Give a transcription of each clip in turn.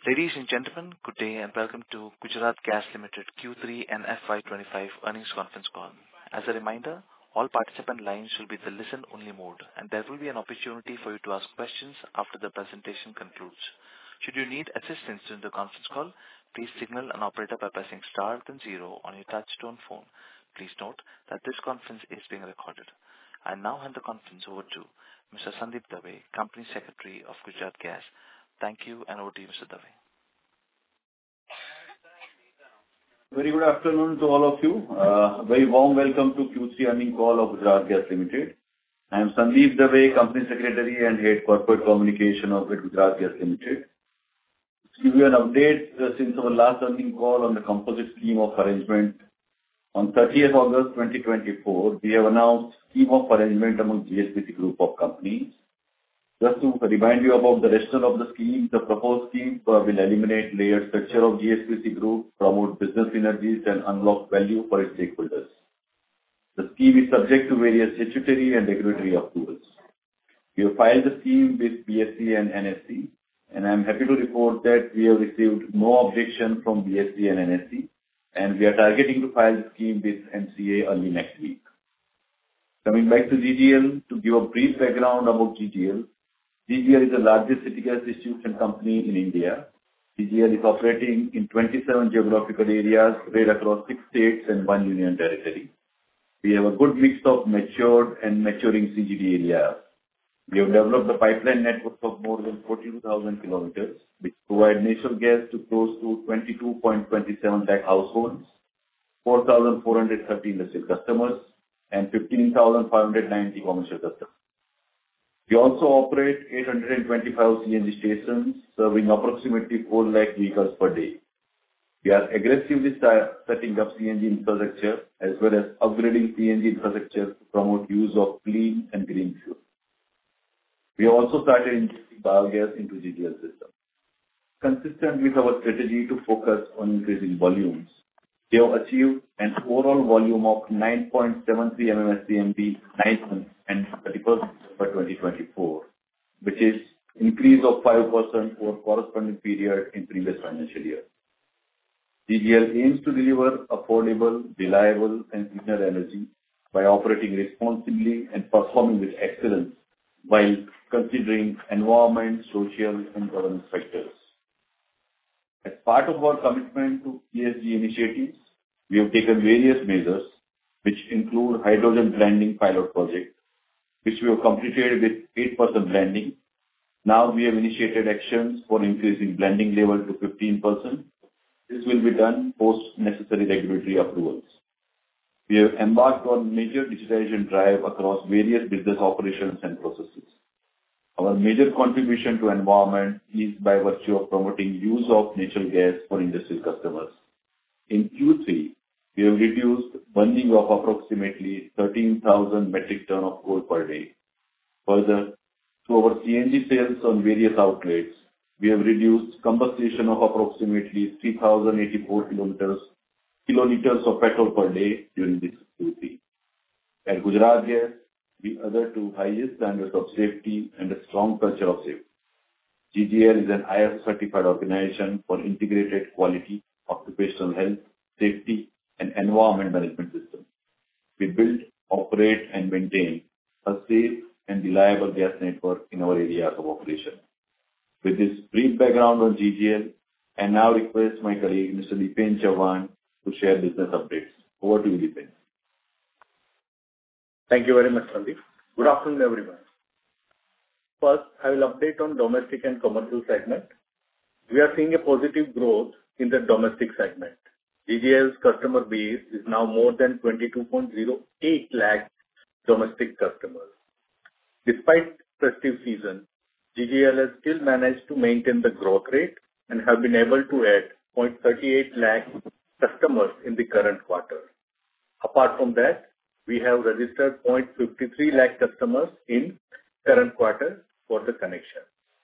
Ladies and gentlemen, good day and welcome to Gujarat Gas Limited Q3 and FY25 earnings conference call. As a reminder, all participant lines will be in the listen-only mode, and there will be an opportunity for you to ask questions after the presentation concludes. Should you need assistance during the conference call, please signal an operator by pressing star then zero on your touch-tone phone. Please note that this conference is being recorded. I now hand the conference over to Mr. Sandeep Dave, Company Secretary of Gujarat Gas. Thank you, and over to you, Mr. Dave. Very good afternoon to all of you. Very warm welcome to Q3 earnings call of Gujarat Gas Limited. I am Sandeep Dave, Company Secretary and Head Corporate Communication of Gujarat Gas Limited. To give you an update since our last earnings call on the composite scheme of arrangement, on 30th August 2024, we have announced scheme of arrangement among GSPC Group of companies. Just to remind you about the rationale of the scheme, the proposed scheme will eliminate layered structure of GSPC Group, promote business synergies, and unlock value for its stakeholders. The scheme is subject to various statutory and regulatory approvals. We have filed the scheme with BSE and NSE, and I am happy to report that we have received no objection from BSE and NSE, and we are targeting to file the scheme with MCA early next week. Coming back to GGL, to give a brief background about GGL, GGL is the largest city gas distribution company in India. GGL is operating in 27 geographical areas spread across 6 states and 1 union territory. We have a good mix of matured and maturing CGD areas. We have developed a pipeline network of more than 42,000 kilometers, which provide natural gas to close to 22.27 lakh households, 4,430 industrial customers, and 15,590 commercial customers. We also operate 825 CNG stations, serving approximately 4 lakh vehicles per day. We are aggressively setting up CNG infrastructure as well as upgrading CNG infrastructure to promote use of clean and green fuel. We have also started injecting biogas into GGL system. Consistent with our strategy to focus on increasing volumes, we have achieved an overall volume of 9.73 MMSCMD 9 months and 31st December 2024, which is increase of 5% over corresponding period in previous financial year. GGL aims to deliver affordable, reliable, and cleaner energy by operating responsibly and performing with excellence while considering environment, social, and governance factors. As part of our commitment to ESG initiatives, we have taken various measures, which include hydrogen blending pilot project, which we have completed with 8% blending. Now we have initiated actions for increasing blending level to 15%. This will be done post necessary regulatory approvals. We have embarked on major digitization drive across various business operations and processes. Our major contribution to environment is by virtue of promoting use of natural gas for industrial customers. In Q3, we have reduced burning of approximately 13,000 metric ton of coal per day. Further, through our CNG sales on various outlets, we have reduced combustion of approximately 3,084 kiloliters of petrol per day during this Q3. At Gujarat Gas, we adhere to highest standards of safety and a strong culture of safety. GGL is an ISO certified organization for integrated quality, occupational health, safety, and environment management system. We build, operate, and maintain a safe and reliable gas network in our areas of operation. With this brief background on GGL, I now request my colleague, Mr. Dipen Chauhan, to share business updates. Over to you, Dipen. Thank you very much, Sandeep. Good afternoon, everyone. First, I will update on domestic and commercial segment. We are seeing a positive growth in the domestic segment. GGL's customer base is now more than 22.08 lakh domestic customers. Despite festive season, GGL has still managed to maintain the growth rate and have been able to add 0.38 lakh customers in the current quarter. Apart from that, we have registered 0.53 lakh customers in current quarter for the connection.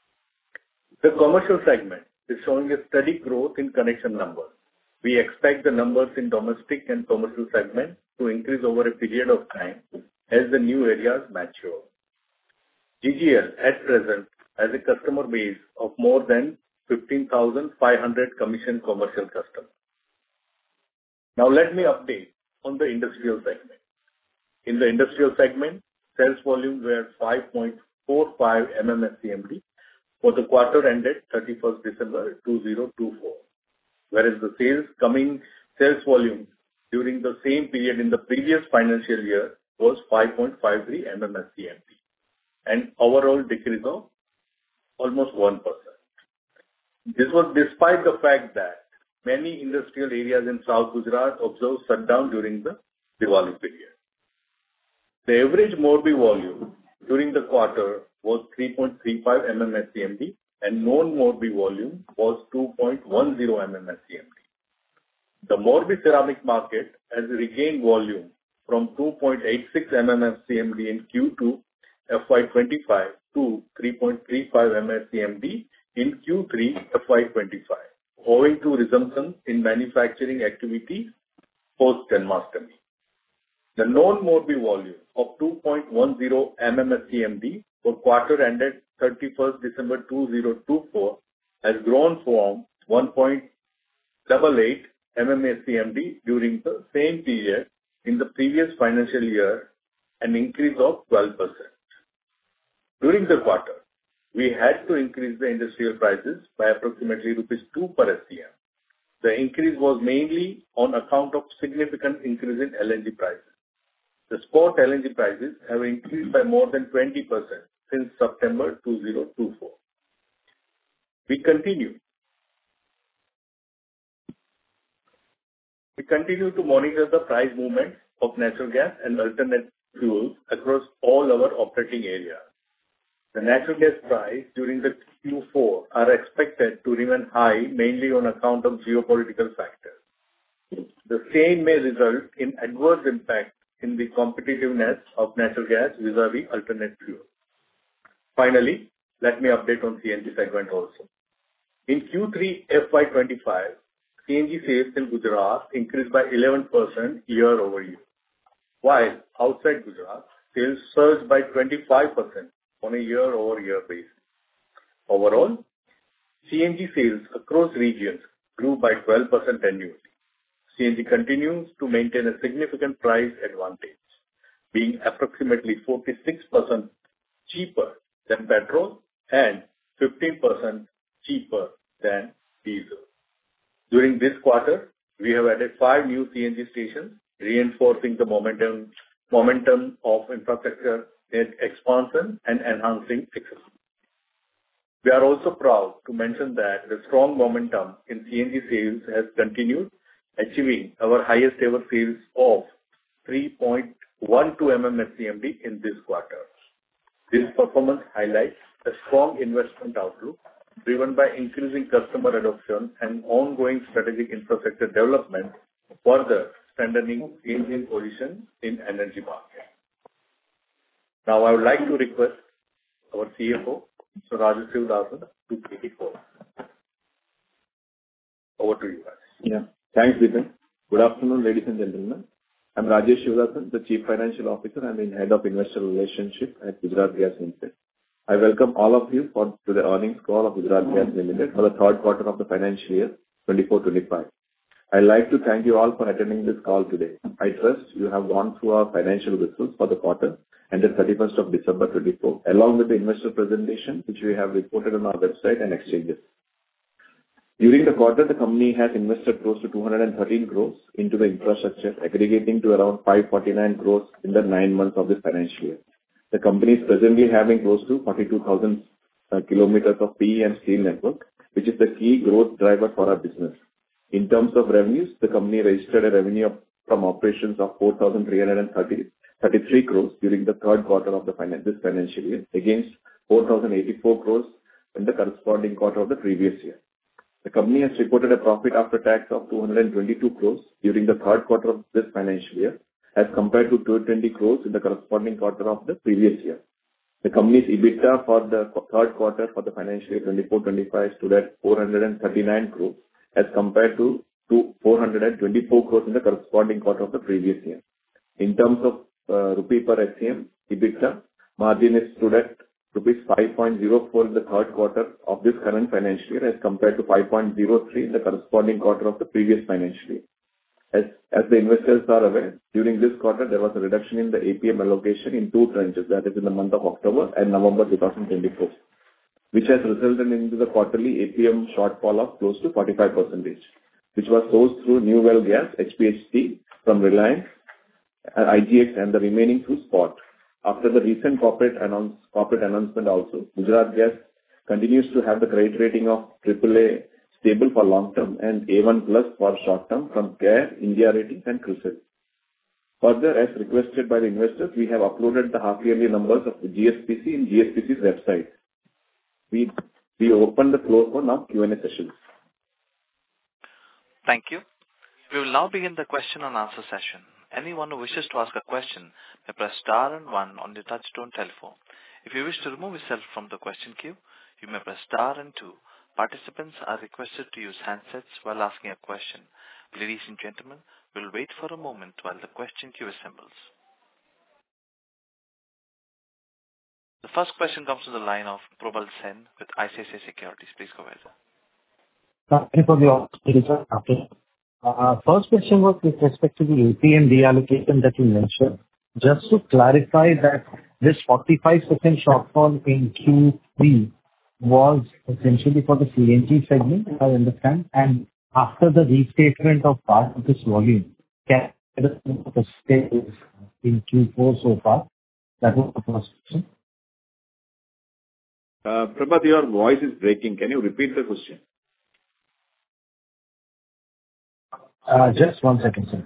The commercial segment is showing a steady growth in connection numbers. We expect the numbers in domestic and commercial segment to increase over a period of time as the new areas mature. GGL at present has a customer base of more than 15,500 commissioned commercial customers. Now let me update on the industrial segment. In the industrial segment, sales volume were 5.45 MMSCMD for the quarter ended 31st December 2024, whereas the sales volume during the same period in the previous financial year was 5.53 MMSCMD, an overall decrease of almost 1%. This was despite the fact that many industrial areas in South Gujarat observed shutdown during the Diwali period. The average Morbi volume during the quarter was 3.35 MMSCMD and non-Morbi volume was 2.10 MMSCMD. The Morbi ceramic market has regained volume from 2.86 MMSCMD in Q2 FY25 to 3.35 MMSCMD in Q3 FY25, owing to resumption in manufacturing activity post-Janmashtami. The non-Morbi volume of 2.10 MMSCMD for quarter ended 31st December 2024 has grown from 1.88 MMSCMD during the same period in the previous financial year, an increase of 12%. During the quarter, we had to increase the industrial prices by approximately rupees 2 per SCM. The increase was mainly on account of significant increase in LNG prices. The spot LNG prices have increased by more than 20% since September 2024. We continue to monitor the price movement of natural gas and alternate fuels across all our operating areas. The natural gas price during the Q4 are expected to remain high, mainly on account of geopolitical factors. The same may result in adverse impact in the competitiveness of natural gas vis-a-vis alternate fuel. Finally, let me update on CNG segment also. In Q3 FY25, CNG sales in Gujarat increased by 11% year-over-year, while outside Gujarat, sales surged by 25% on a year-over-year basis. Overall, CNG sales across regions grew by 12% annually. CNG continues to maintain a significant price advantage, being approximately 46% cheaper than petrol and 15% cheaper than diesel. During this quarter, we have added 5 new CNG stations, reinforcing the momentum of infrastructure expansion and enhancing accessibility. We are also proud to mention that the strong momentum in CNG sales has continued, achieving our highest ever sales of 3.12 MMSCMD in this quarter. This performance highlights a strong investment outlook driven by increasing customer adoption and ongoing strategic infrastructure development, further strengthening CNG's position in energy market. Now, I would like to request our CFO, Mr. Rajesh Sivadasan, to take it forward. Over to you, guys. Yeah. Thanks, Deepan. Good afternoon, ladies and gentlemen. I'm Rajesh Sivadasan, the Chief Financial Officer and the Head of Investor Relationship at Gujarat Gas Limited. I welcome all of you to the earnings call of Gujarat Gas Limited for the third quarter of the financial year 24-25. I'd like to thank you all for attending this call today. I trust you have gone through our financial results for the quarter ended 31st of December 24, along with the investor presentation, which we have reported on our website and exchanges. During the quarter, the company has invested close to 213 crores into the infrastructure, aggregating to around 549 crores in the 9 months of this financial year. The company is presently having close to 42,000 kilometers of PE and steel network, which is the key growth driver for our business. In terms of revenues, the company registered a revenue from operations of 4,333 crores during the third quarter of this financial year, against 4,084 crores in the corresponding quarter of the previous year. The company has reported a profit after tax of 222 crores during the third quarter of this financial year, as compared to 220 crores in the corresponding quarter of the previous year. The company's EBITDA for the third quarter for the financial year 24-25 stood at 439 crores, as compared to 424 crores in the corresponding quarter of the previous year. In terms of rupee per SCM, EBITDA margin is stood at rupees 5.04 in the third quarter of this current financial year, as compared to 5.03 in the corresponding quarter of the previous financial year. As the investors are aware, during this quarter, there was a reduction in the APM allocation in two tranches, that is in the month of October and November 2024, which has resulted into the quarterly APM shortfall of close to 45%, which was sourced through New Well Gas, HPHT, from Reliance, IGX, and the remaining through spot. After the recent corporate announcement also, Gujarat Gas continues to have the credit rating of AAA stable for long term and A1 plus for short term from CARE, India Ratings, and CRISIL. Further, as requested by the investors, we have uploaded the half-yearly numbers of the GSPC in GSPC's website. We open the floor for now Q&A sessions. Thank you. We will now begin the question and answer session. Anyone who wishes to ask a question may press star and one on the touchtone telephone. If you wish to remove yourself from the question queue, you may press star and two. Participants are requested to use handsets while asking a question. Ladies and gentlemen, we'll wait for a moment while the question queue assembles. The first question comes from the line of Probal Sen with ICICI Securities. Please go ahead. Thank you for the opportunity, sir. Okay. First question was with respect to the APM reallocation that you mentioned. Just to clarify that this 45% shortfall in Q3 was essentially for the CNG segment, if I understand, and after the restatement of part of this volume, can the status in Q4 so far? That was the first question. Prabhat, your voice is breaking. Can you repeat the question? Just 1 second, sir.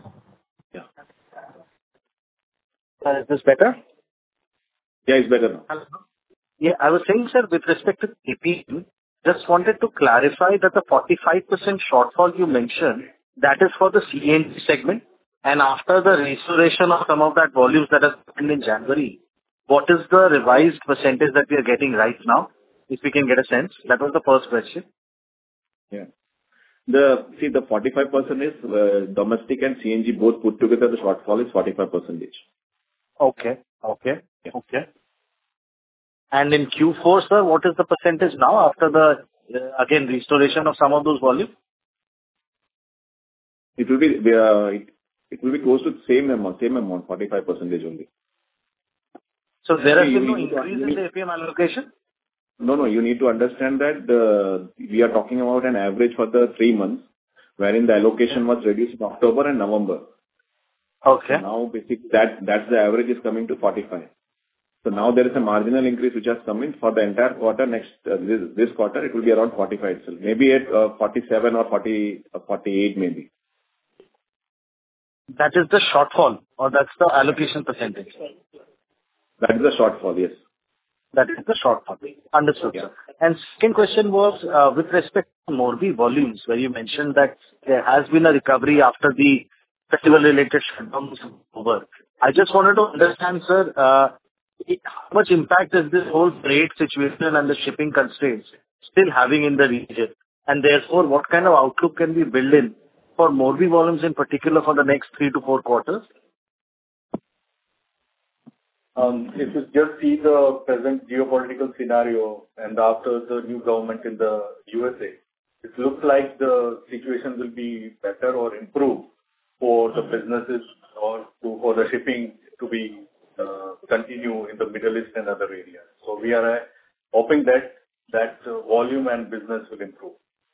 Yeah. Is this better? Yeah, it's better now. Yeah, I was saying, sir, with respect to APM, just wanted to clarify that the 45% shortfall you mentioned, that is for the CNG segment, and after the restoration of some of that volumes that has happened in January, what is the revised percentage that we are getting right now, if we can get a sense? That was the first question. Yeah. The 45% is domestic and CNG both put together, the shortfall is 45%. Okay. Yeah. Okay. And in Q4, sir, what is the percentage now after the, again, restoration of some of those volumes? It will be close to the same amount, 45% only. So there has been no increase in the APM allocation? No, you need to understand that we are talking about an average for the 3 months, wherein the allocation was reduced in October and November. Okay. So now, basically, that's the average is coming to 45. So now there is a marginal increase which has come in for the entire quarter. Next, this quarter, it will be around 45 itself. Maybe at 47 or 40, 48 maybe. That is the shortfall, or that's the allocation percentage? That is the shortfall, yes. That is the shortfall. Understood, Yeah. sir. And second question was, with respect to Morbi volumes, where you mentioned that there has been a recovery after the festival-related shutdowns over. I just wanted to understand, sir, how much impact is this whole trade situation and the shipping constraints still having in the region? And therefore, what kind of outlook can we build in for Morbi volumes, in particular, for the next 3 to 4 quarters? If you just see the present geopolitical scenario and after the new government in the USA, it looks like the situation will be better or improve for the businesses or for the shipping to be continue in the Middle East and other areas. So we are hoping that volume and business will improve.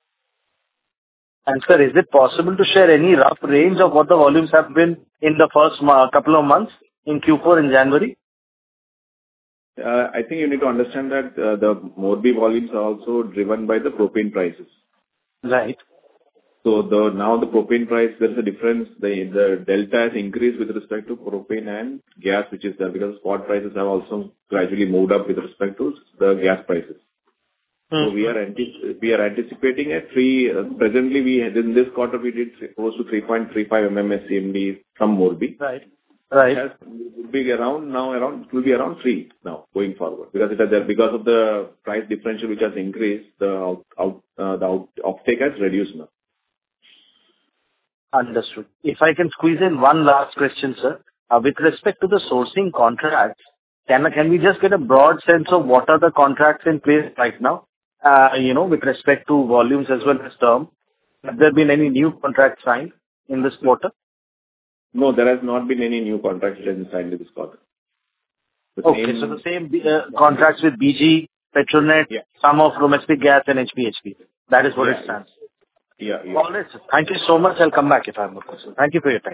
And sir, is it possible to share any rough range of what the volumes have been in the first couple of months in Q4 in January? I think you need to understand that the Morbi volumes are also driven by the propane prices. Right. So now the propane price, there is a difference. The delta has increased with respect to propane and gas, which is there, because spot prices have also gradually moved up with respect to the gas prices. Mm-hmm. So we are anticipating presently in this quarter we did close to 3.35 MMSCMD from Morbi. Right. It will be around 3 now going forward, because because of the price differential which has increased, the offtake has reduced now. Understood. If I can squeeze in one last question, sir. With respect to the sourcing contracts, Can we just get a broad sense of what are the contracts in place right now, with respect to volumes as well as term? Have there been any new contracts signed in this quarter? No, there has not been any new contracts that have been signed in this quarter. Okay. So the same contracts with BG, Petronet, some of domestic gas and HPHT. That is what it stands. Yeah. All right, sir. Thank you so much. I'll come back if I have more questions. Thank you for your time.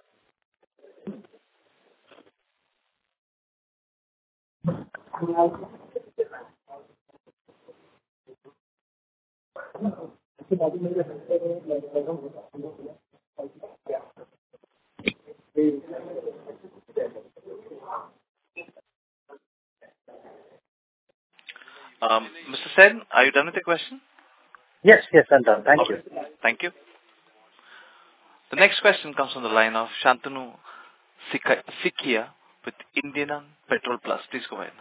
Mr. Sen, are you done with the question? Yes, I'm done. Thank you. Thank you. The next question comes from the line of Shantanu Sikhiya with Indian Petrol Plus. Please go ahead.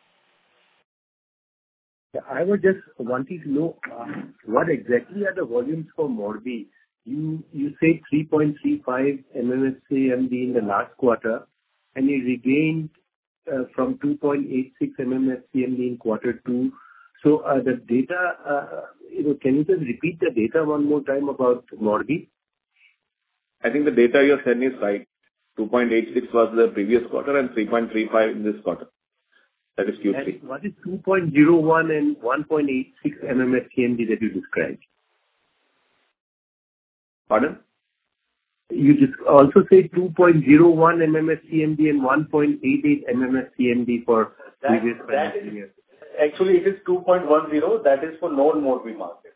Yeah, I was just wanting to know what exactly are the volumes for Morbi? You said 3.35 MMSCMD in the last quarter, and you regained from 2.86 MMSCMD in quarter two. So the data, can you just repeat the data one more time about Morbi? I think the data you're sending is right. 2.86 was the previous quarter and 3.35 in this quarter. That is Q3. And what is 2.01 and 1.86 MMSCMD that you described? Pardon? You just also say 2.01 MMSCMD and 1.88 MMSCMD for previous financial year. Actually, it is 2.10. That is for non-Morbi market.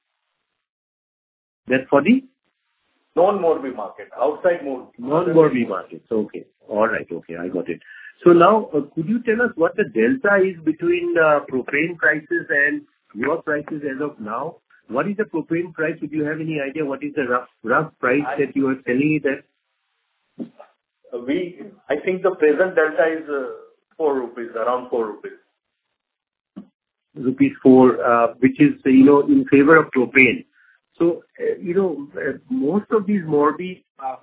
That's for the? Non-Morbi market, outside Morbi. Non-Morbi markets. Okay. All right. Okay, I got it. So now, could you tell us what the delta is between the propane prices and your prices as of now? What is the propane price? If you have any idea, what is the rough price that you are telling it at? I think the present delta is 4 rupees, around 4 rupees. Rupees 4, which is, in favor of propane. So, most of these Morbi,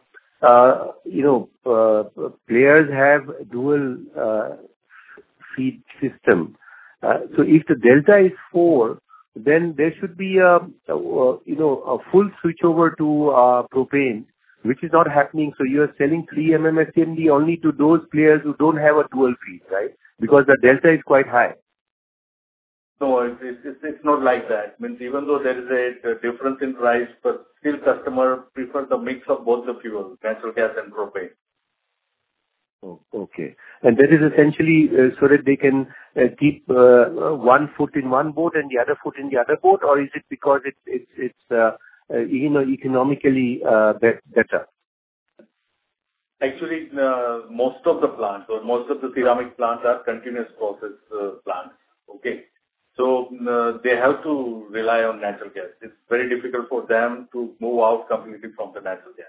players have dual feed system. So if the delta is 4, then there should be a full switch over to propane, which is not happening. So you are selling 3 MMSCMD only to those players who don't have a dual feed, right? Because the delta is quite high. No, it's not like that. Means even though there is a difference in price, but still customer prefer the mix of both the fuels, natural gas and propane. Oh, okay. And that is essentially so that they can keep one foot in one boat and the other foot in the other boat, or is it because it's economically better? Actually, most of the plants or most of the ceramic plants are continuous process plants. Okay. So they have to rely on natural gas. It's very difficult for them to move out completely from the natural gas.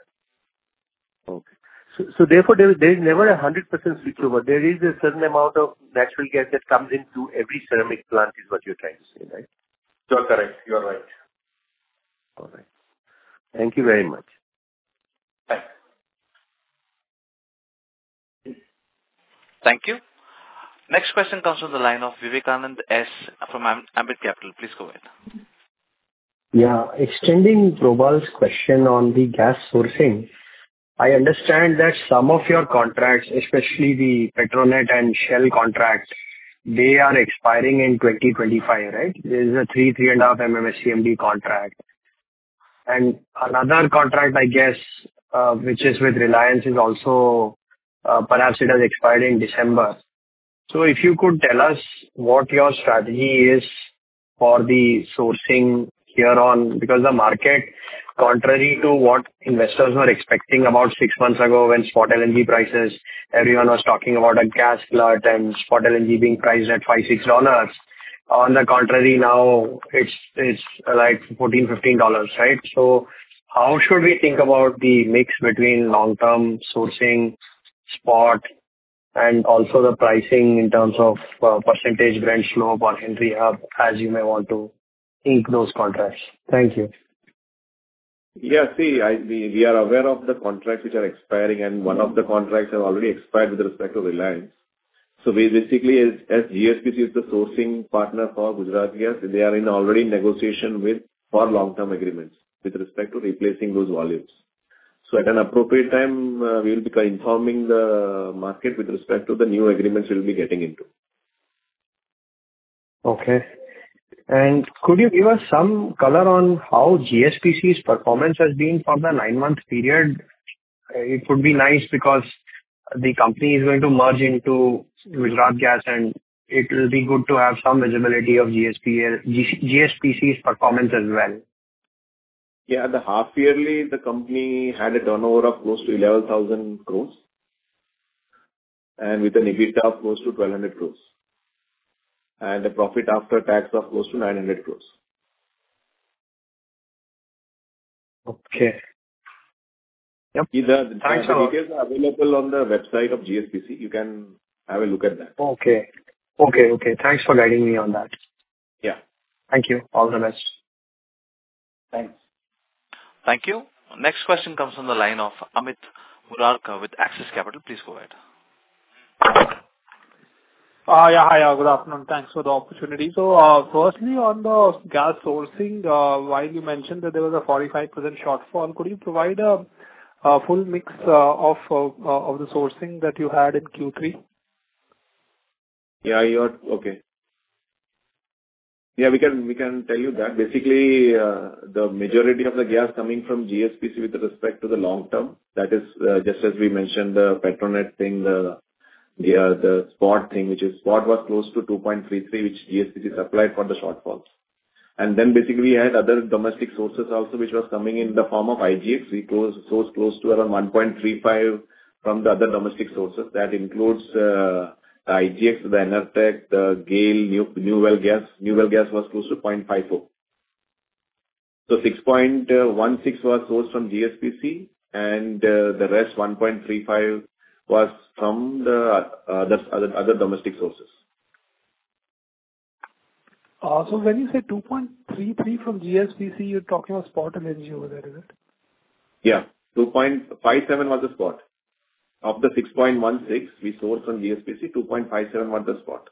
Okay. So therefore, there is never a 100% switchover. There is a certain amount of natural gas that comes into every ceramic plant, is what you're trying to say, right? You're correct. You're right. All right. Thank you very much. Thanks. Thank you. Next question comes from the line of Vivekanand S. from Ambit Capital. Please go ahead. Yeah, extending Probal's question on the gas sourcing, I understand that some of your contracts, especially the Petronet and Shell contracts, they are expiring in 2025, right? There is a 3.5 MMSCMD contract. And another contract, I guess, which is with Reliance, is also, perhaps it has expired in December. So if you could tell us what your strategy is for the sourcing here on, because the market, contrary to what investors were expecting about 6 months ago when spot LNG prices, everyone was talking about a gas glut and spot LNG being priced at $5-6. On the contrary, now it's like $14-15, right? So how should we think about the mix between long-term sourcing, spot, and also the pricing in terms of percentage Brent slope or Henry Hub, as you may want to ink those contracts? Thank you. Yeah, see, we are aware of the contracts which are expiring, and one of the contracts have already expired with respect to Reliance. So basically, as GSPC is the sourcing partner for Gujarat Gas, they are already in negotiation for long-term agreements with respect to replacing those volumes. So at an appropriate time, we will be informing the market with respect to the new agreements we will be getting into. Okay. And could you give us some color on how GSPC's performance has been for the 9-month period? It would be nice because the company is going to merge into Gujarat Gas, and it will be good to have some visibility of GSPC's performance as well. Yeah, the half yearly, the company had a turnover of close to 11,000 crores and with an EBITDA of close to 1,200 crores and a profit after tax of close to 900 crores. Okay. Yep. The details are available on the website of GSPC. You can have a look at that. Okay. Thanks for guiding me on that. Yeah. Thank you. All the best. Thanks. Thank you. Next question comes from the line of Amit Murarka with Axis Capital. Please go ahead. Yeah, hi. Good afternoon. Thanks for the opportunity. So, firstly, on the gas sourcing, while you mentioned that there was a 45% shortfall, could you provide a full mix of the sourcing that you had in Q3? Yeah, okay. Yeah, we can tell you that. Basically, the majority of the gas coming from GSPC with respect to the long term, that is, just as we mentioned, the Petronet thing, the spot thing, which is spot was close to 2.33, which GSPC supplied for the shortfalls. And then basically we had other domestic sources also, which was coming in the form of IGX. We sourced close to around 1.35 from the other domestic sources. That includes the IGX, the Enertech, the GAIL, New Well Gas. New Well Gas was close to 0.54. So 6.16 was sourced from GSPC, and the rest 1.35 was from the other domestic sources. So when you say 2.33 from GSPC, you're talking about spot LNG over there, is it? Yeah, 2.57 was the spot. Of the 6.16 we sourced from GSPC, 2.57 was the spot.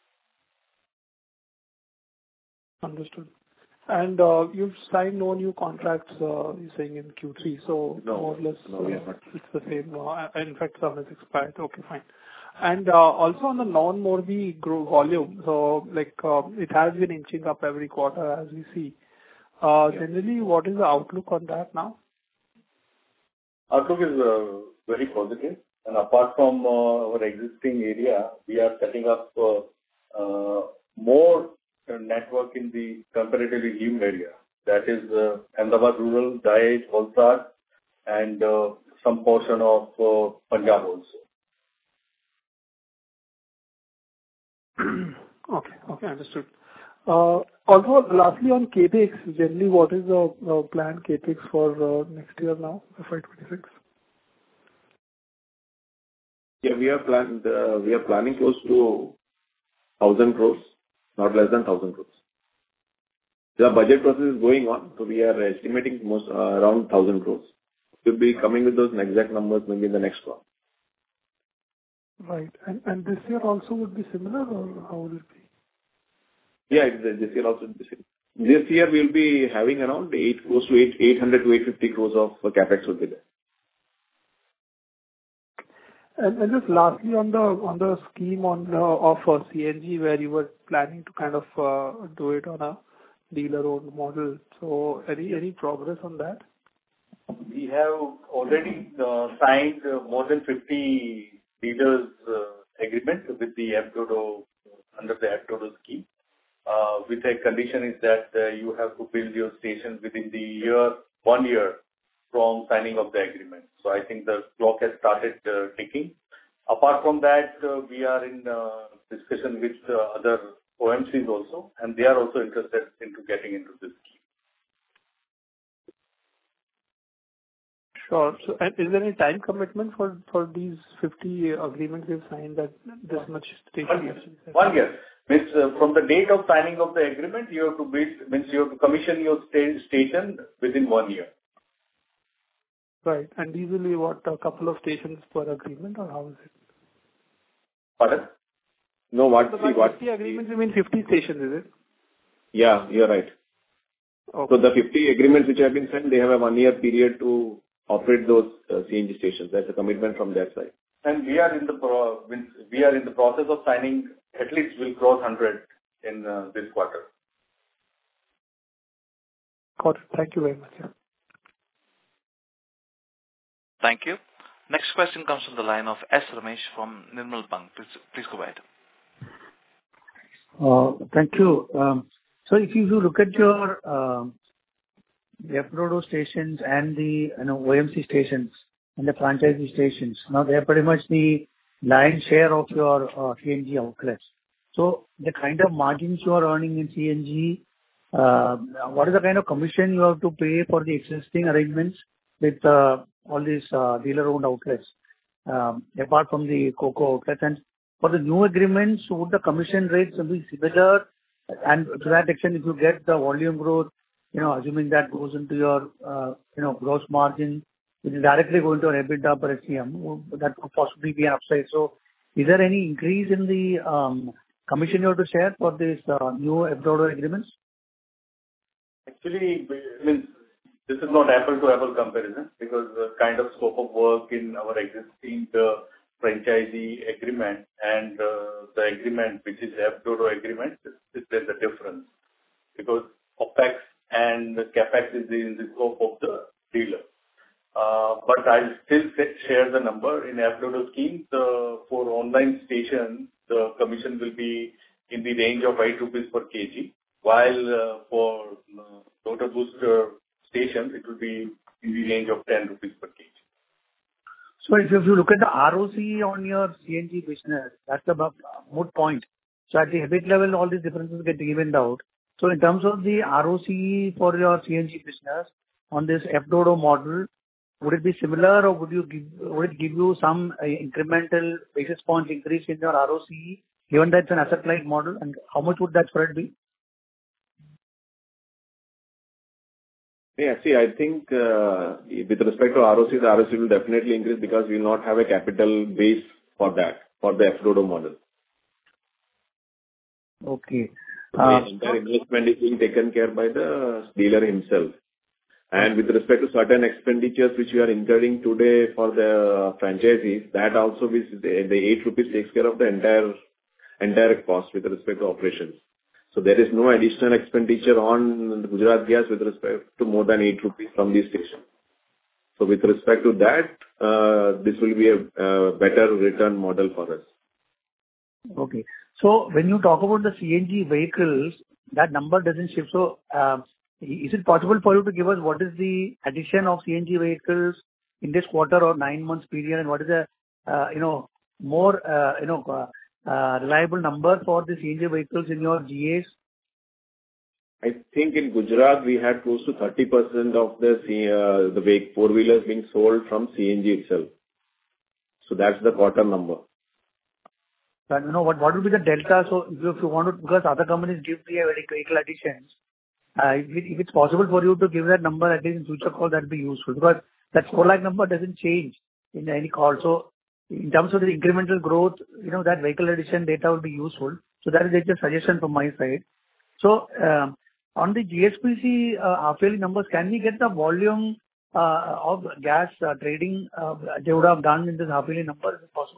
Understood. And you've signed no new contracts, you're saying in Q3, so No, more or less we have not. it's the same. In fact, some has expired. Okay, fine. And also on the non-Morbi volume, so like it has been inching up every quarter as we see. Generally, what is the outlook on that now? Outlook is very positive. And apart from our existing area, we are setting up more network in the comparatively new area. That is Ahmedabad Rural, Dahej, Valsad, and some portion of Punjab also. Okay, understood. Also, lastly on CapEx, generally, what is the planned CapEx for next year now, FY26? Yeah, we are planning close to 1,000 crores, not less than 1,000 crores. The budget process is going on, so we are estimating around 1,000 crores. We'll be coming with those exact numbers maybe in the next one. Right. And this year also would be similar, or how would it be? Yeah, this year also the same. This year we'll be having around close to 800 to 850 crores of capex would be there. And just lastly on the scheme of CNG, where you were planning to kind of do it on a dealer-owned model. So any progress on that? We have already signed more than 50 dealers agreement with the FDODO under the FDODO scheme. With a condition is that you have to build your station within the 1 year from signing of the agreement. So I think the clock has started ticking. Apart from that, we are in discussion with other OMCs also, and they are also interested into getting into this scheme. Sure. So, and is there any time commitment for these 50 agreements you've signed that this much station? 1 year. Means from the date of signing of the agreement, you have to build, means you have to commission your station within 1 year. Right. And these will be what, a couple of stations per agreement, or how is it? Pardon? No, what? So by 50 agreements, you mean 50 stations, is it? Yeah, you're right. Okay. So the 50 agreements which have been signed, they have a 1-year period to operate those CNG stations. That's a commitment from their side. And we are in the process of signing. At least we'll cross 100 in this quarter. Got it. Thank you very much. Yeah. Thank you. Next question comes from the line of S. Ramesh from Nirmal Bang. Please go ahead. Thank you. So if you look at your FDODO stations and the OMC stations and the franchisee stations, now they are pretty much the lion's share of your CNG outlets. So the kind of margins you are earning in CNG, what is the kind of commission you have to pay for the existing arrangements with all these dealer-owned outlets, apart from the COCO outlets? And for the new agreements, would the commission rates be similar? And to that extent, if you get the volume growth, assuming that goes into your gross margin, which is directly going to your EBITDA per SCM, that could possibly be an upside. So is there any increase in the commission you have to share for these new FDODO agreements? Actually, this is not apple-to-apple comparison because the kind of scope of work in our existing franchisee agreement and the agreement which is FDODO agreement, there's a difference because OPEX and CAPEX is in the scope of the dealer. But I'll still share the number. In FDODO scheme, for online stations, the commission will be in the range of 8 rupees per kg, while for Total Booster stations, it will be in the range of 10 rupees per kg. So if you look at the ROC on your CNG business, that's the moot point. So at the EBIT level, all these differences get evened out. So in terms of the ROC for your CNG business on this FDODO model, would it be similar or would it give you some incremental basis points increase in your ROC, given that it's an asset-light model? And how much would that spread be? Yeah, see, I think with respect to ROC, the ROC will definitely increase because we will not have a capital base for that, for the FDODO model. Okay. The entire investment is being taken care by the dealer himself. And with respect to certain expenditures which we are incurring today for the franchisees, that also is the 8 rupees takes care of the entire cost with respect to operations. So there is no additional expenditure on Gujarat Gas with respect to more than 8 rupees from this station. So with respect to that, this will be a better return model for us. Okay. So when you talk about the CNG vehicles, that number doesn't shift. So is it possible for you to give us what is the addition of CNG vehicles in this quarter or 9 months period, and what is the more reliable number for the CNG vehicles in your GAs? I think in Gujarat we had close to 30% of the four-wheelers being sold from CNG itself. So that's the quarter number. And what would be the delta? So if you want to, because other companies give the vehicle additions, if it's possible for you to give that number at least in future call, that would be useful because that 4 lakh number doesn't change in any call. So in terms of the incremental growth, that vehicle addition data would be useful. So that is just a suggestion from my side. So on the GSPC half-yearly numbers, can we get the volume of gas trading they would have done in this half-yearly number? Is it possible?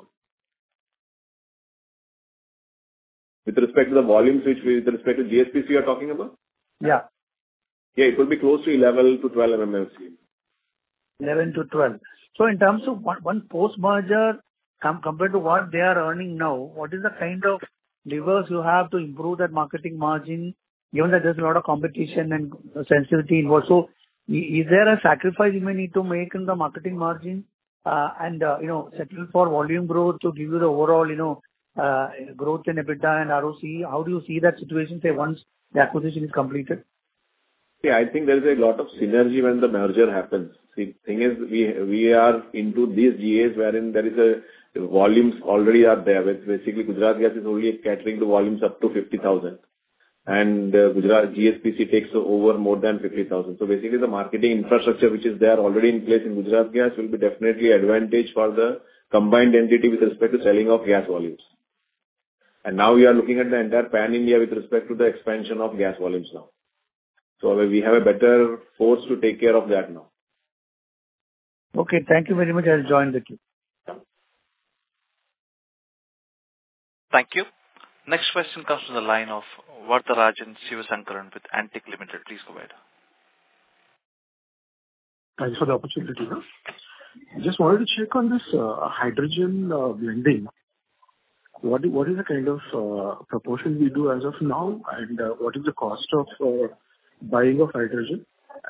With respect to the volumes with respect to GSPC you are talking about? Yeah. Yeah, it will be close to 11 to 12 MMSCM. 11 to 12. So in terms of one post-merger, compared to what they are earning now, what is the kind of levers you have to improve that marketing margin, given that there's a lot of competition and sensitivity involved? So is there a sacrifice you may need to make in the marketing margin and settle for volume growth to give you the overall growth in EBITDA and ROC? How do you see that situation, say, once the acquisition is completed? Yeah, I think there is a lot of synergy when the merger happens. The thing is, we are into these GAs wherein there is volumes already are there. Basically, Gujarat Gas is only catering to volumes up to 50,000. And Gujarat GSPC takes over more than 50,000. So basically, the marketing infrastructure which is there already in place in Gujarat Gas will be definitely advantage for the combined entity with respect to selling of gas volumes. And now we are looking at the entire pan-India with respect to the expansion of gas volumes now. So we have a better force to take care of that now. Okay, thank you very much. I'll join the queue. Thank you. Next question comes from the line of Varatharajan Sivasankaran with Antique Limited. Please go ahead. Thanks for the opportunity. Just wanted to check on this hydrogen blending. What is the kind of proportion we do as of now, and what is the cost of buying of hydrogen?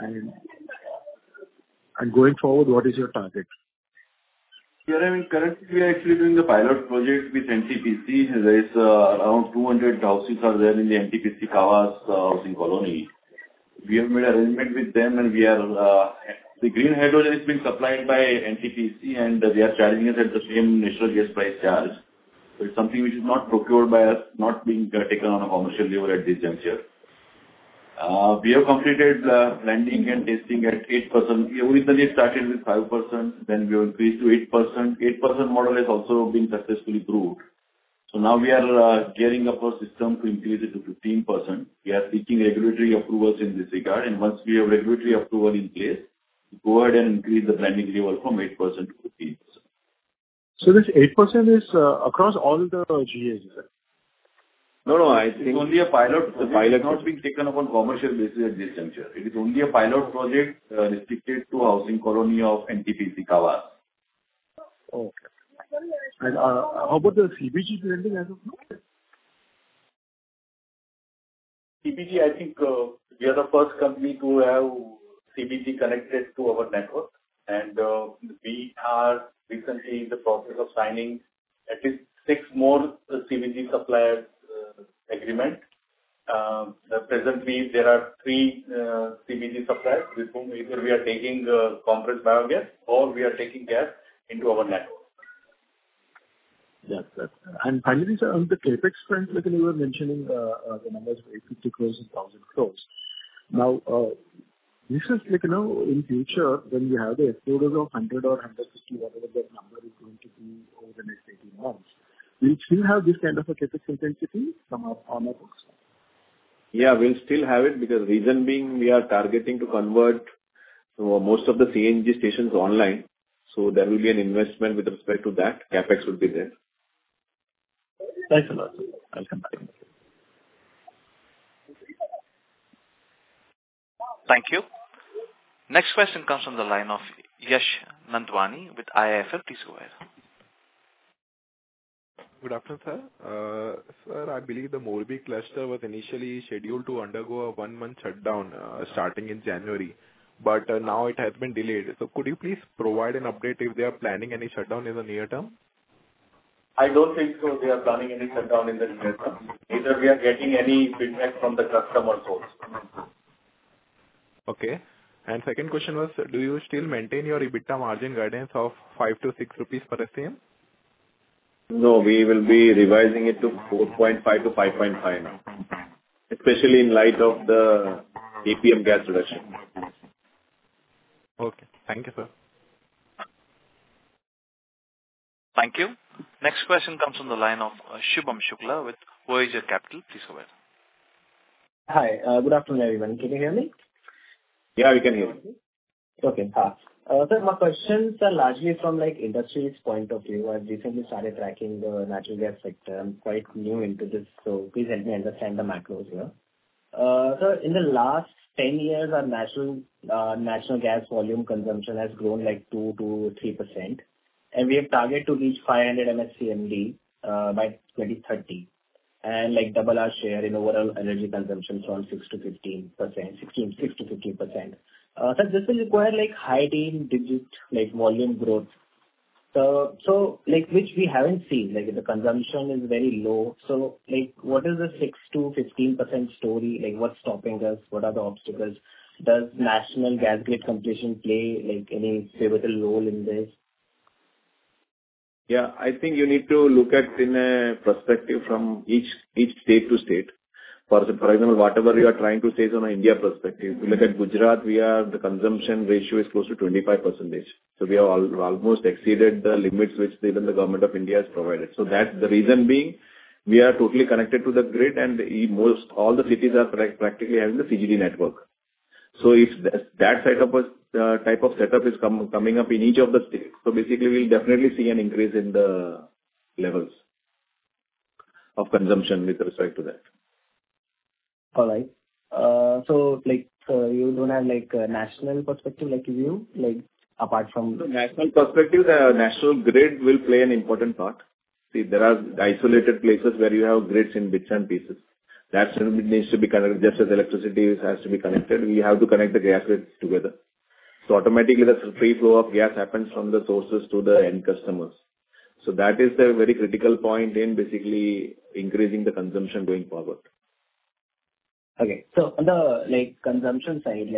And going forward, what is your target? Yeah, I mean, currently we are actually doing the pilot project with NTPC. There is around 200 houses are there in the NTPC Kawas housing colony. We have made arrangement with them, and we are the green hydrogen is being supplied by NTPC, and they are charging us at the same natural gas price charge. So it's something which is not procured by us, not being taken on a commercial level at this juncture. We have completed blending and testing at 8%. We originally started with 5%, then we have increased to 8%. 8% model has also been successfully proved. So now we are gearing up our system to increase it to 15%. We are seeking regulatory approvals in this regard, and once we have regulatory approval in place, we go ahead and increase the blending level from 8% to 15%. So this 8% is across all the GAs, is it? No, I think it's only a pilot. The pilot is not being taken up on commercial basis at this juncture. It is only a pilot project restricted to housing colony of NTPC Kawas. Okay. And how about the CBG blending as of now? CBG, I think we are the first company to have CBG connected to our network, and we are recently in the process of signing at least 6 more CBG suppliers agreement. Presently, there are 3 CBG suppliers with whom either we are taking compressed biogas or we are taking gas into our network. Yes, sir. And finally, sir, on the CapEx front, like you were mentioning the numbers of 850 crores and 1,000 crores. Now, this is like, in future, when we have the exporters of 100 or 150, whatever that number is going to be over the next 18 months, we'll still have this kind of a CapEx intensity on our books? Yeah, we'll still have it, because reason being, we are targeting to convert most of the CNG stations online. So there will be an investment with respect to that. CapEx will be there. Thanks a lot. I'll come back. Thank you. Next question comes from the line of Yash Nandwani with IIFL. Please go ahead. Good afternoon, sir. Sir, I believe the Morbi cluster was initially scheduled to undergo a 1-month shutdown starting in January, but now it has been delayed. So could you please provide an update if they are planning any shutdown in the near term? I don't think so. They are planning any shutdown in the near term. Neither we are getting any feedback from the customers also. Okay. And second question was, do you still maintain your EBITDA margin guidance of 5 to 6 rupees per SCM? No, we will be revising it to 4.5 to 5.5 now, especially in light of the APM gas reduction. Okay. Thank you, sir. Thank you. Next question comes from the line of Shubham Shukla with Voyager Capital. Please go ahead. Hi. Good afternoon, everyone. Can you hear me? Yeah, we can hear you. Okay. Sir, my questions are largely from industry's point of view. I've recently started tracking the natural gas sector. I'm quite new into this, so please help me understand the macros here. Sir, in the last 10 years, our natural gas volume consumption has grown 2 to 3%, and we have targeted to reach 500 MSCMD by 2030, and double our share in overall energy consumption from 6 to 15%. Sir, this will require high digit volume growth. So which we haven't seen. The consumption is very low. So what is the 6 to 15% story? What's stopping us? What are the obstacles? Does national gas grid completion play any pivotal role in this? Yeah, I think you need to look at in a perspective from each state to state. For example, whatever you are trying to say is on an India perspective. If you look at Gujarat, the consumption ratio is close to 25%. So we have almost exceeded the limits which even the government of India has provided. So that's the reason being, we are totally connected to the grid, and most all the cities are practically having the CGD network. So if that type of setup is coming up in each of the states, so basically we'll definitely see an increase in the levels of consumption with respect to that. All right. So you don't have a national perspective view, apart from the national perspective, the national grid will play an important part. See, there are isolated places where you have grids in bits and pieces. That needs to be connected, just as electricity has to be connected. We have to connect the gas grids together. So automatically the free flow of gas happens from the sources to the end customers. So that is the very critical point in basically increasing the consumption going forward. Okay. So on the consumption side,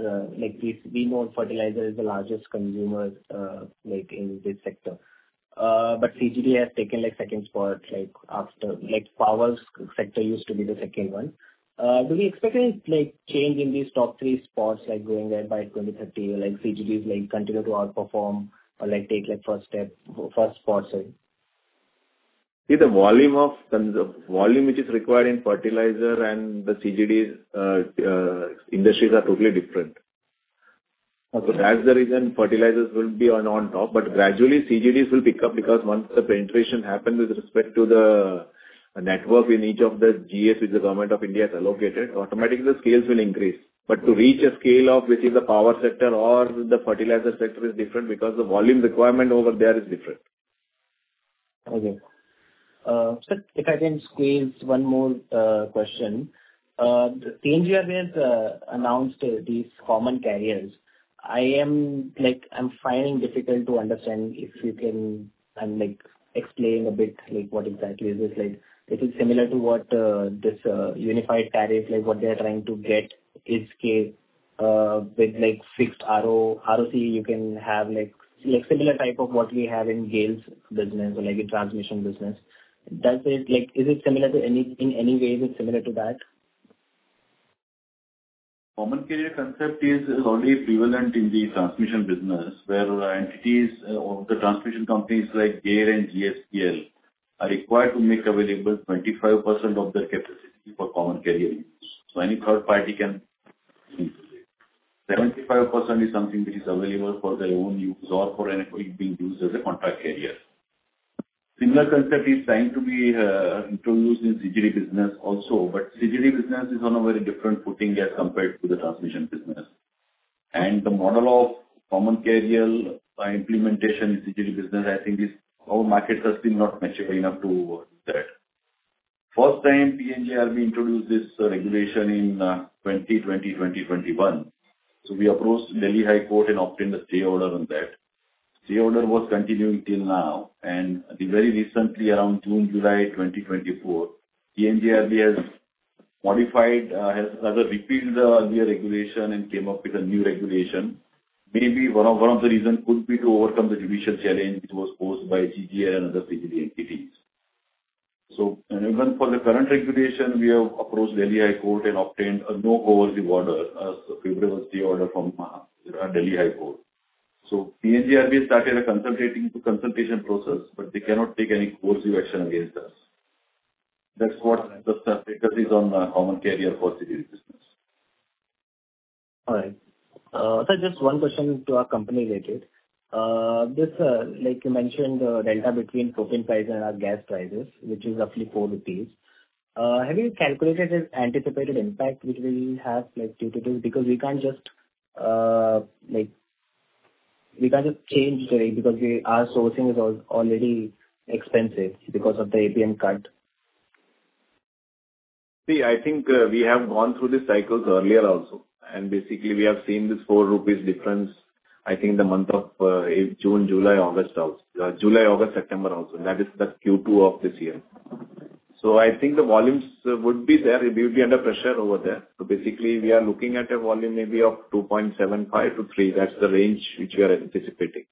we know fertilizer is the largest consumer in this sector. But CGD has taken second spot after power sector used to be the second one. Do we expect any change in these top three spots going ahead by 2030? CGDs continue to outperform or take first spot? Sorry. See, the volume which is required in fertilizer and the CGD industries are totally different. Okay. So that's the reason fertilizers will be on top, but gradually CGDs will pick up because once the penetration happens with respect to the network in each of the GS which the Government of India has allocated, automatically the scales will increase. But to reach a scale of which is the power sector or the fertilizer sector is different because the volume requirement over there is different. Okay. So if I can squeeze one more question. The PNGRB has announced these common carriers. I'm finding difficult to understand if you can explain a bit what exactly is this like. It is similar to what this unified tariff what they are trying to get is with fixed ROC you can have similar type of what we have in GAIL's business or in transmission business. Does it is it similar to in any way? Is it similar to that? Common carrier concept is already prevalent in the transmission business, where entities of the transmission companies like GAIL and GSPL are required to make available 25% of their capacity for common carrier use. So any third party can use it. 75% is something which is available for their own use or for anything being used as a contract carrier. Similar concept is trying to be introduced in CGD business also, but CGD business is on a very different footing as compared to the transmission business. And the model of common carrier implementation in CGD business, I think, is our markets are still not mature enough to do that. First time PNGRB introduced this regulation in 2020-2021. So we approached Delhi High Court and obtained a stay order on that. The order was continuing till now, and very recently, around June, July 2024, PNGRB has modified, has rather repealed the earlier regulation and came up with a new regulation. Maybe one of the reasons could be to overcome the judicial challenge which was posed by GGL and other CGD entities. So, and even for the current regulation, we have approached Delhi High Court and obtained a no coercive order, a favorable stay order from Delhi High Court. So PNGRB started a consultation process, but they cannot take any coercive action against us. That's what the status is on common carrier for CGD business. All right. So just one question to our company related. This, like you mentioned, the delta between propane price and our gas prices, which is roughly 4 rupees. Have you calculated the anticipated impact which we have due to this? Because we can't just change the rate because our sourcing is already expensive because of the APM cut. See, I think we have gone through these cycles earlier also, and basically we have seen this 4 rupees difference, I think the month of June, July, August also. July, August, September also. That is the Q2 of this year. So I think the volumes would be there. We would be under pressure over there. So basically we are looking at a volume maybe of 2.75 to 3. That's the range which we are anticipating.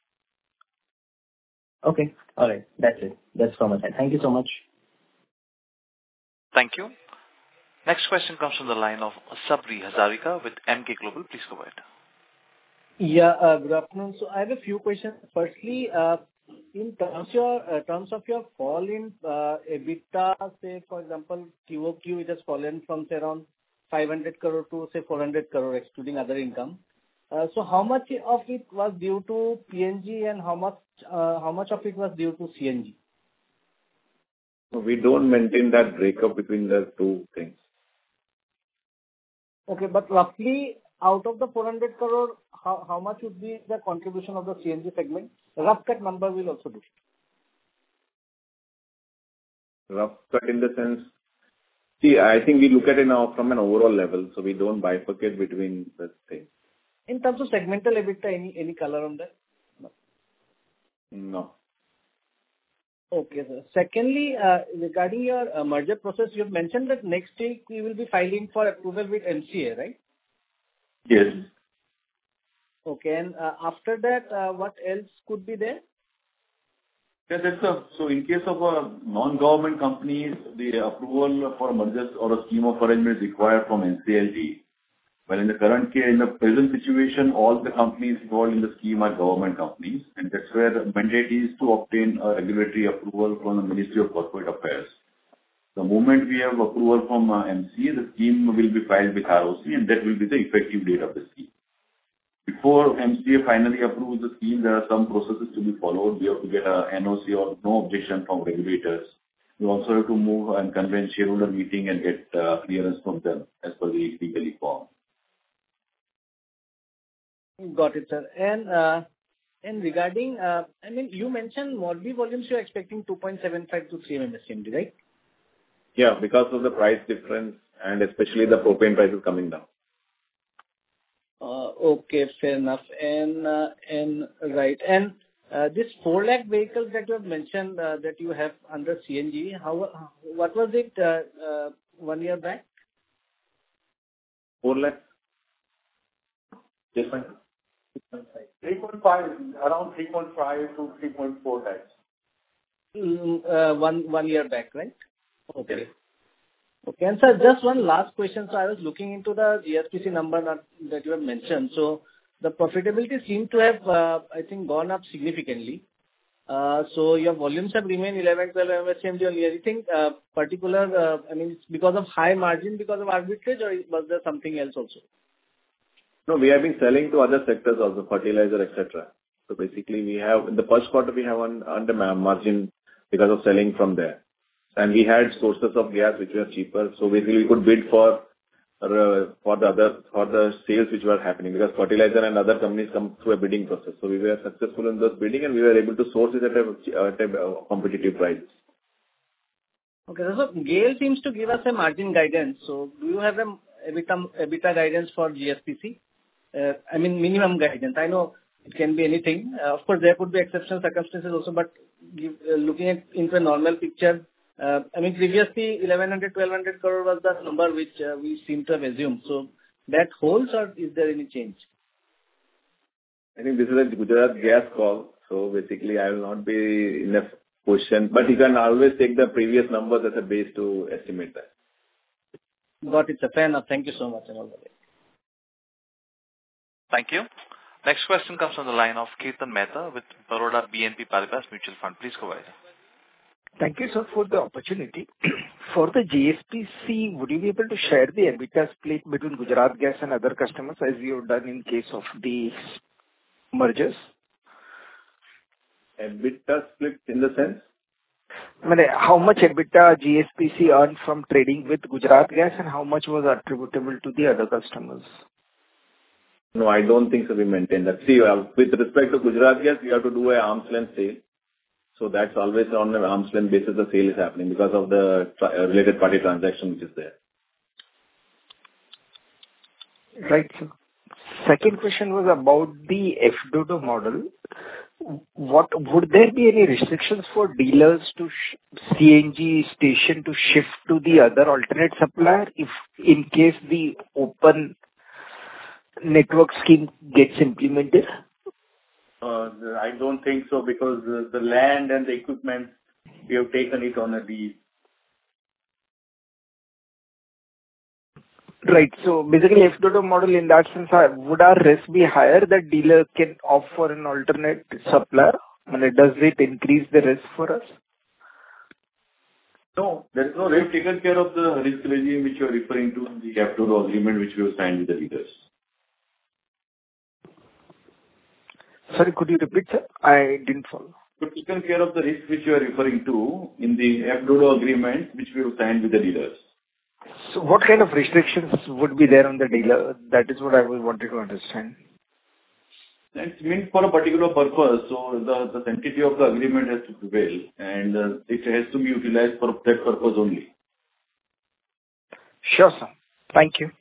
Okay. All right. That's it. That's from my side. Thank you so much. Thank you. Next question comes from the line of Sabri Hazarika with Emkay Global. Please go ahead. Yeah, good afternoon. So I have a few questions. Firstly, in terms of your fall in EBITDA, say, for example, QOQ, it has fallen from, say, around 500 crore to, say, 400 crore, excluding other income. So how much of it was due to PNG and how much of it was due to CNG? We don't maintain that breakup between the two things. Okay, but roughly out of the 400 crore, how much would be the contribution of the CNG segment? Rough cut number will also do. Rough cut in the sense, see, I think we look at it now from an overall level, so we don't bifurcate between the things. In terms of segmental EBITDA, any color on that? No. Okay, sir. Secondly, regarding your merger process, you have mentioned that next week we will be filing for approval with MCA, right? Yes. Okay, and after that, what else could be there? Yes, so in case of non-government companies, the approval for mergers or a scheme of arrangement is required from NCLT. Well, in the current case, in the present situation, all the companies involved in the scheme are government companies, and that's where the mandate is to obtain a regulatory approval from the Ministry of Corporate Affairs. The moment we have approval from MCA, the scheme will be filed with ROC, and that will be the effective date of the scheme. Before MCA finally approves the scheme, there are some processes to be followed. We have to get a NOC or no objection from regulators. We also have to move and convene shareholder meeting and get clearance from them as per the legal form. Got it, sir. And regarding, I mean, you mentioned Morbi volumes you're expecting 2.75 to 3 MMSCMD, right? Yeah, because of the price difference and especially the propane prices coming down. Okay, fair enough. And right. And this 4 lakh vehicles that you have mentioned that you have under CNG, what was it 1 year back? 4 lakh? Yes, fine. 3.5, around 3.5 to 3.4 lakhs. 1 year back, right? Okay. Yes. Okay. And sir, just one last question. So I was looking into the GSPC number that you have mentioned. So the profitability seemed to have, I think, gone up significantly. So your volumes have remained 11, 12 MMSCMD only. Anything particular, I mean, it's because of high margin, because of arbitrage, or was there something else also? No, we have been selling to other sectors also, fertilizer, etc. So basically, we have, in the first quarter, we have under margin because of selling from there. And we had sources of gas which were cheaper. So basically, we could bid for the sales which were happening, because fertilizer and other companies come through a bidding process. So we were successful in those bidding, and we were able to source it at a competitive price. Okay, so GAIL seems to give us a margin guidance. So do you have a EBITDA guidance for GSPC? I mean, minimum guidance. I know it can be anything. Of course, there could be exceptional circumstances also, but looking at into a normal picture, I mean, previously 1,100, 1,200 crore was the number which we seem to have assumed. So that holds, or is there any change? I think this is a Gujarat Gas call. So basically, I will not be in a position, but you can always take the previous numbers as a base to estimate that. Got it, sir. Fair enough. Thank you so much. Thank you. Next question comes from the line of Kirtan Mehta with Baroda BNP Paribas Mutual Fund. Please go ahead. Thank you, sir, for the opportunity. For the GSPC, would you be able to share the EBITDA split between Gujarat Gas and other customers as you have done in case of the mergers? EBITDA split in the sense? I mean, how much EBITDA GSPC earned from trading with Gujarat Gas and how much was attributable to the other customers? No, I don't think so. We maintain that. See, with respect to Gujarat Gas, we have to do an arm's length sale. So that's always on an arm's length basis the sale is happening because of the related party transaction which is there. Right, sir. Second question was about the FDOTO model. Would there be any restrictions for dealers to CNG station to shift to the other alternate supplier if in case the open network scheme gets implemented? I don't think so, because the land and the equipment, we have taken it on a lease. Right. So basically, FDOTO model in that sense, would our risk be higher that dealer can offer an alternate supplier? Does it increase the risk for us? No, there is no. We have taken care of the risk regime which you are referring to in the FDODO agreement which we have signed with the leaders. Sorry, could you repeat, sir? I didn't follow. We have taken care of the risk which you are referring to in the FDODO agreement which we have signed with the leaders. So what kind of restrictions would be there on the dealer? That is what I wanted to understand. It's meant for a particular purpose, so the sanctity of the agreement has to prevail, and it has to be utilized for that purpose only. Sure, sir. Thank you.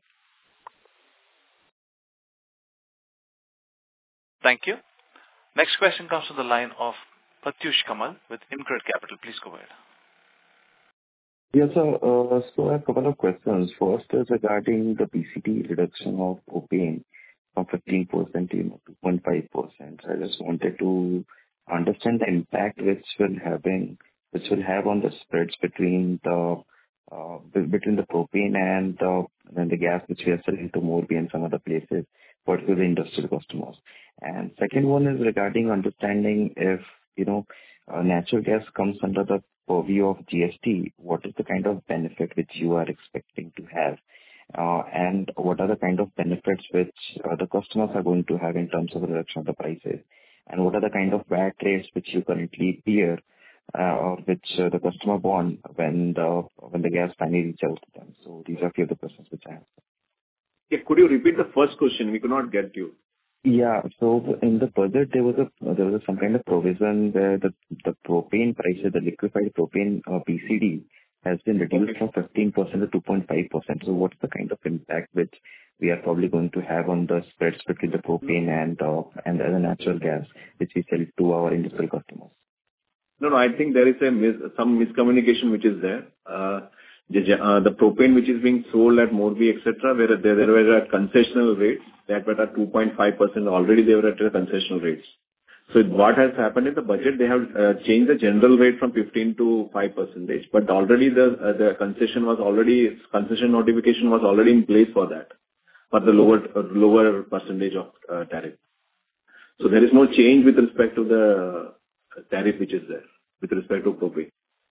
Thank you. Next question comes from the line of Pratyush Kamal with InCred Capital. Please go ahead. Yes, sir. So I have a couple of questions. First is regarding the PCT reduction of propane from 15% to 2.5%. I just wanted to understand the impact which will have on the spreads between the propane and the gas which we are selling to Morbi and some other places, particularly the industrial customers. And second one is regarding understanding if natural gas comes under the purview of GST, what is the kind of benefit which you are expecting to have? And what are the kind of benefits which the customers are going to have in terms of reduction of the prices? And what are the kind of VAT rates which you currently bear, which the customer borne when the gas finally reaches out to them? So these are a few of the questions which I have. Yeah, could you repeat the first question? We could not get you. Yeah. So in the budget, there was some kind of provision where the propane prices, the liquefied propane PCD, has been reduced from 15% to 2.5%. So what's the kind of impact which we are probably going to have on the spreads between the propane and the natural gas which we sell to our industrial customers? No, I think there is some miscommunication which is there. The propane which is being sold at Morbi, etc., where there were at concessional rates, that were at 2.5%. Already they were at the concessional rates. So what has happened in the budget, they have changed the general rate from 15 to 5%. But already the concession notification was already in place for that, for the lower percentage of tariff. So there is no change with respect to the tariff which is there with respect to propane.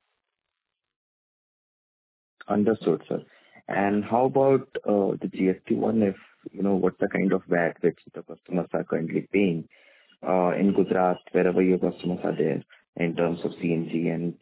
Understood, sir. And how about the GST one? If what's the kind of VAT which the customers are currently paying in Gujarat, wherever your customers are there, in terms of CNG and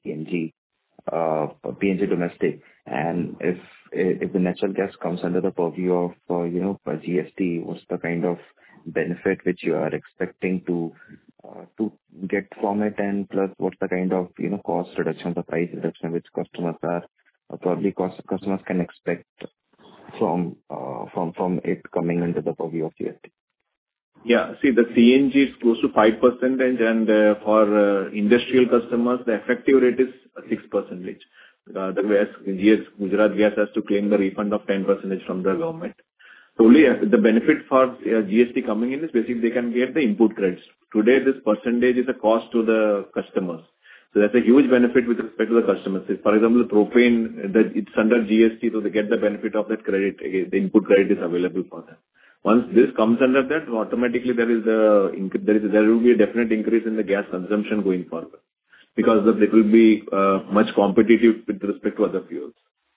PNG domestic, and if the natural gas comes under the purview of GST, what's the kind of benefit which you are expecting to get from it, and plus what's the kind of cost reduction, the price reduction which customers can expect from it coming under the purview of GST? Yeah. See, the CNG is close to 5%, and for industrial customers, the effective rate is 6%. Gujarat Gas has to claim the refund of 10% from the government. So only the benefit for GST coming in is basically they can get the input credits. Today, this percentage is a cost to the customers. So that's a huge benefit with respect to the customers. For example, the propane, it's under GST, so they get the benefit of that credit. The input credit is available for them. Once this comes under that, automatically there will be a definite increase in the gas consumption going forward, because it will be much competitive with respect to other fuels.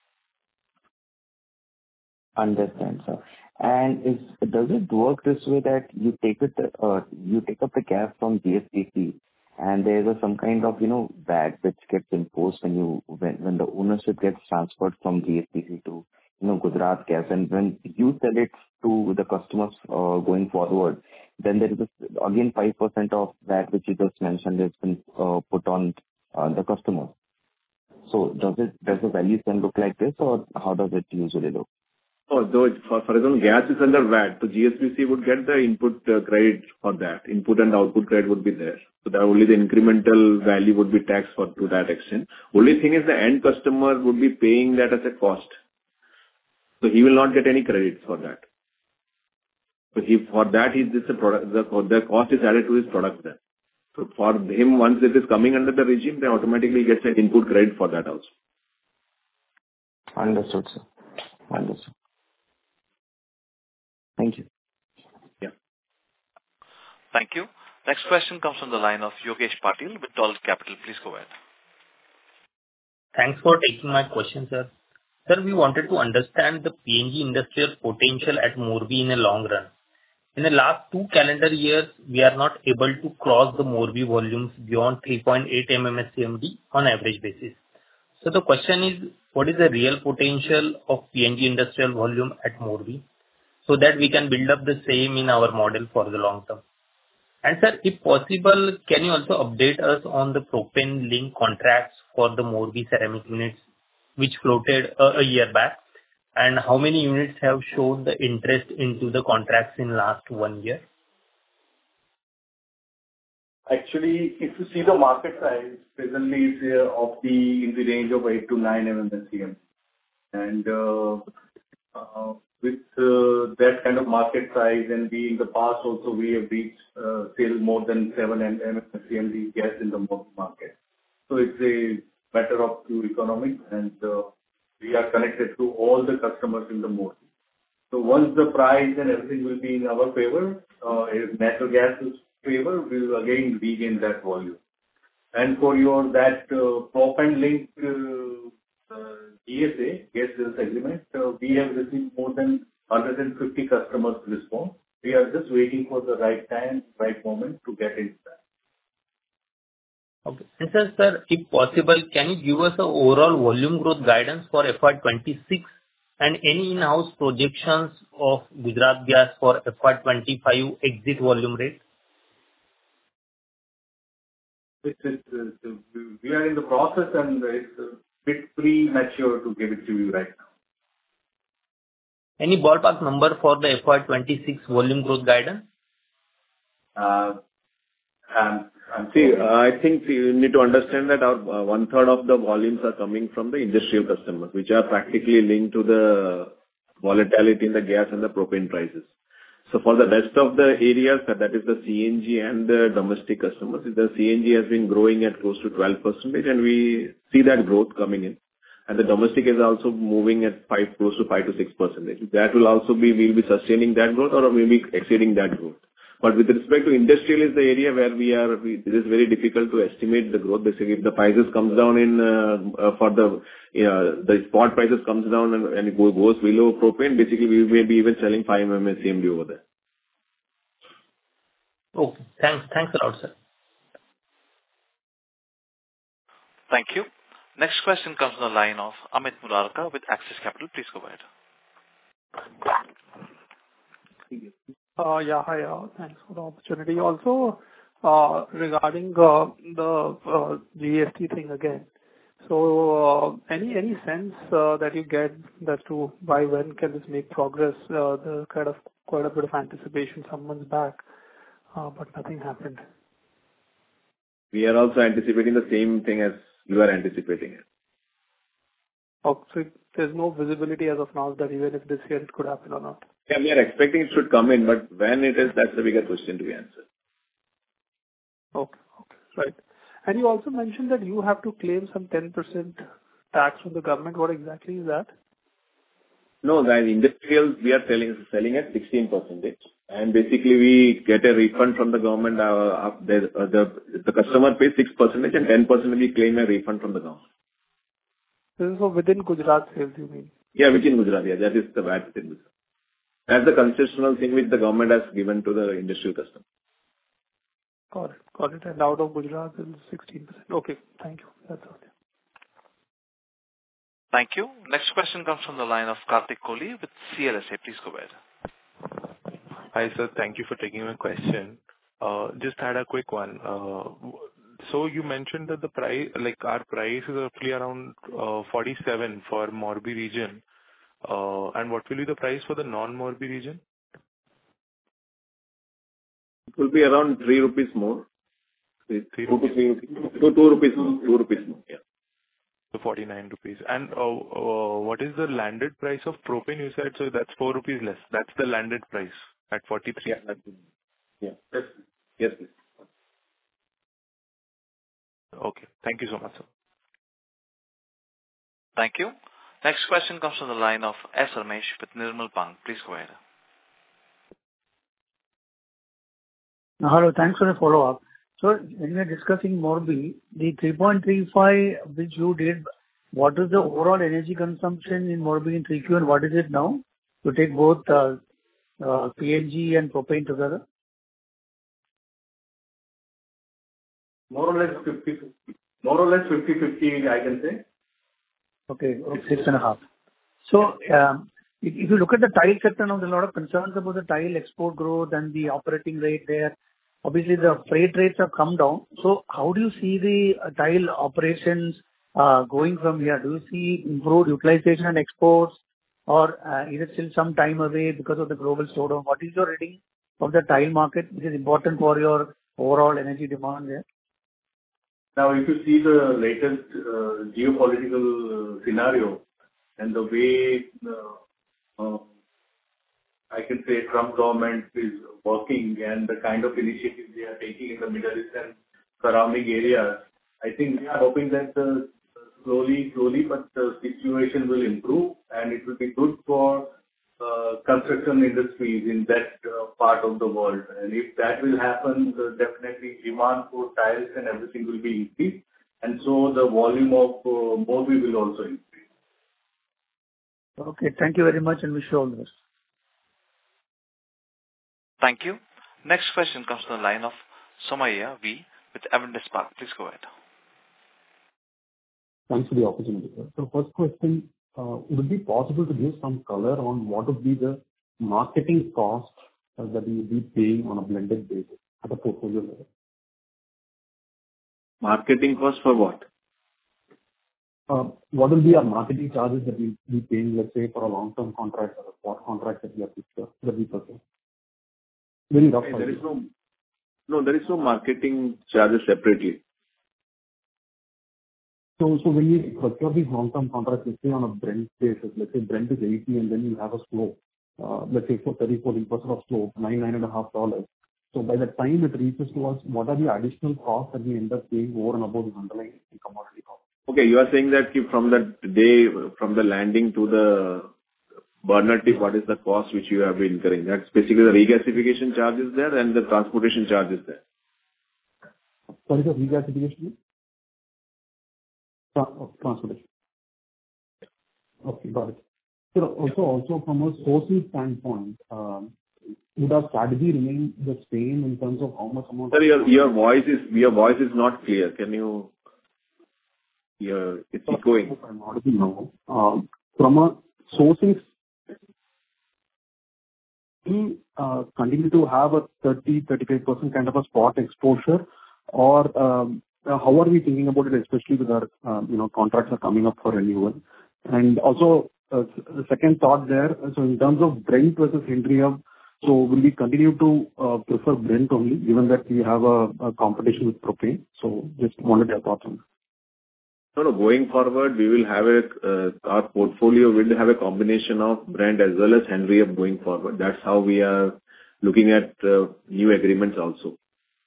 Understand, sir. And does it work this way that you take up the gas from GSPC, and there is some kind of VAT which gets imposed when the ownership gets transferred from GSPC to Gujarat Gas, and when you sell it to the customers going forward, then there is again 5% of that which you just mentioned has been put on the customer. So does the values then look like this, or how does it usually look? Oh, though for example, gas is under VAT, so GSPC would get the input credit for that. Input and output credit would be there. So that only the incremental value would be taxed to that extent. Only thing is the end customer would be paying that as a cost. So he will not get any credit for that. So for that, the cost is added to his product then. So for him, once it is coming under the regime, then automatically gets an input credit for that also. Understood, sir. Understood. Thank you. Yeah. Thank you. Next question comes from the line of Yogesh Patil with Dolat Capital. Please go ahead. Thanks for taking my question, sir. Sir, we wanted to understand the PNG industrial potential at Morbi in the long run. In the last 2 calendar years, we are not able to cross the Morbi volumes beyond 3.8 MMSCMD on average basis. So the question is, what is the real potential of PNG industrial volume at Morbi so that we can build up the same in our model for the long term? And sir, if possible, can you also update us on the propane link contracts for the Morbi ceramic units which floated a year back, and how many units have shown the interest into the contracts in last 1 year? Actually, if you see the market size, presently is in the range of 8 to 9 MMSCM. And with that kind of market size, and in the past also we have reached sales more than 7 MMSCMD gas in the market. So it's a matter of pure economics, and we are connected to all the customers in the Morbi. So once the price and everything will be in our favor, if natural gas is favor, we will again regain that volume. And for that propane link GSA, gas sales agreement, we have received more than 150 customers response. We are just waiting for the right time, right moment to get into that. Okay. And sir, if possible, can you give us an overall volume growth guidance for FY26 and any in-house projections of Gujarat Gas for FY25 exit volume rate? We are in the process, and it's a bit premature to give it to you right now. Any ballpark number for the FY26 volume growth guidance? I think you need to understand that our 1/3 of the volumes are coming from the industrial customers, which are practically linked to the volatility in the gas and the propane prices. So for the rest of the areas, that is the CNG and the domestic customers, the CNG has been growing at close to 12%, and we see that growth coming in. And the domestic is also moving at close to 5 to 6%. That will also be, we'll be sustaining that growth or maybe exceeding that growth. But with respect to industrial is the area where it is very difficult to estimate the growth. Basically, if the prices comes down for the spot prices comes down and it goes below propane, basically we may be even selling 5 MMSCMD over there. Okay. Thanks a lot, sir. Thank you. Next question comes from the line of Amit Murarka with Axis Capital. Please go ahead. Yeah, hi. Thanks for the opportunity. Also, regarding the GST thing again. So, any sense that you get as to by when can this make progress? The kind of quite a bit of anticipation some months back, but nothing happened. We are also anticipating the same thing as you are anticipating it. Oh, so there's no visibility as of now that even if this year it could happen or not? Yeah, we are expecting it should come in, but when it is, that's the bigger question to be answered. Okay, right. And you also mentioned that you have to claim some 10% tax from the government. What exactly is that? No, the industrials we are selling at 16%. And basically we get a refund from the government. The customer pays 6% and 10% we claim a refund from the government. This is within Gujarat sales, you mean? Yeah, within Gujarat. Yeah, that is the VAT within Gujarat. That's the concessional thing which the government has given to the industrial customer. Got it. And out of Gujarat is 16%. Okay, thank you. That's all. Thank you. Next question comes from the line of Karthik Kohli with CLSA. Please go ahead. Hi, sir. Thank you for taking my question. Just had a quick one. So you mentioned that the price, like our price is roughly around 47 for Morbi region. And what will be the price for the non-Morbi region? It will be around 3 rupees more. 2 rupees more. Yeah. So 49 rupees. And what is the landed price of propane? You said so that's 4 rupees less. That's the landed price at 43. Yeah. Yes, please. Okay. Thank you so much, sir. Thank you. Next question comes from the line of S. Ramesh with Nirmal Bang. Please go ahead. Hello. Thanks for the follow-up. So when we are discussing Morbi, the 3.35 which you did, what is the overall energy consumption in Morbi in 3Q and what is it now? To take both PNG and propane together? More or less 50/50, I can say. Okay. 6.5. So if you look at the tile sector now, there's a lot of concerns about the tile export growth and the operating rate there. Obviously, the freight rates have come down. So how do you see the tile operations going from here? Do you see improved utilization and exports, or is it still some time away because of the global slowdown? What is your reading of the tile market, which is important for your overall energy demand there? Now, if you see the latest geopolitical scenario and the way I can say Trump government is working and the kind of initiatives they are taking in the Middle East and surrounding areas, I think we are hoping that slowly, but the situation will improve and it will be good for construction industries in that part of the world. And if that will happen, definitely demand for tiles and everything will be increased. And so the volume of Morbi will also increase. Okay. Thank you very much and wish you all the best. Thank you. Next question comes from the line of Somaiya V. with Avendus Spark. Please go ahead. Thanks for the opportunity, sir. So first question, would it be possible to give some color on what would be the marketing cost that you would be paying on a blended basis at a portfolio level? Marketing cost for what? What will be our marketing charges that we'll be paying, let's say, for a long-term contract or a spot contract that we have that we purchase? Very rough. There is no marketing charges separately. So when you procure these long-term contracts, let's say on a Brent basis, let's say Brent is 80 and then you have a slope, let's say for 30-40% of slope, $9.5. So by the time it reaches to us, what are the additional costs that we end up paying over and above the underlying commodity cost? Okay, you are saying that from the day, from the landing to the burner tip, what is the cost which you have been incurring? That's basically the regasification charges there and the transportation charges there. Sorry, the regasification? Transportation. Okay, got it. So also from a sourcing standpoint, would our strategy remain the same in terms of how much amount? Sir, your voice is not clear. Can you? It's echoing. I'm audible now. From a sourcing, we continue to have a 30-35% kind of a spot exposure, or how are we thinking about it, especially with our contracts are coming up for renewal? And also, the second thought there, so in terms of Brent versus Henry Hub, so will we continue to prefer Brent only, given that we have a competition with propane? So just wanted your thoughts on that. No, going forward, we will have our portfolio will have a combination of Brent as well as Henry Hub going forward. That's how we are looking at new agreements also.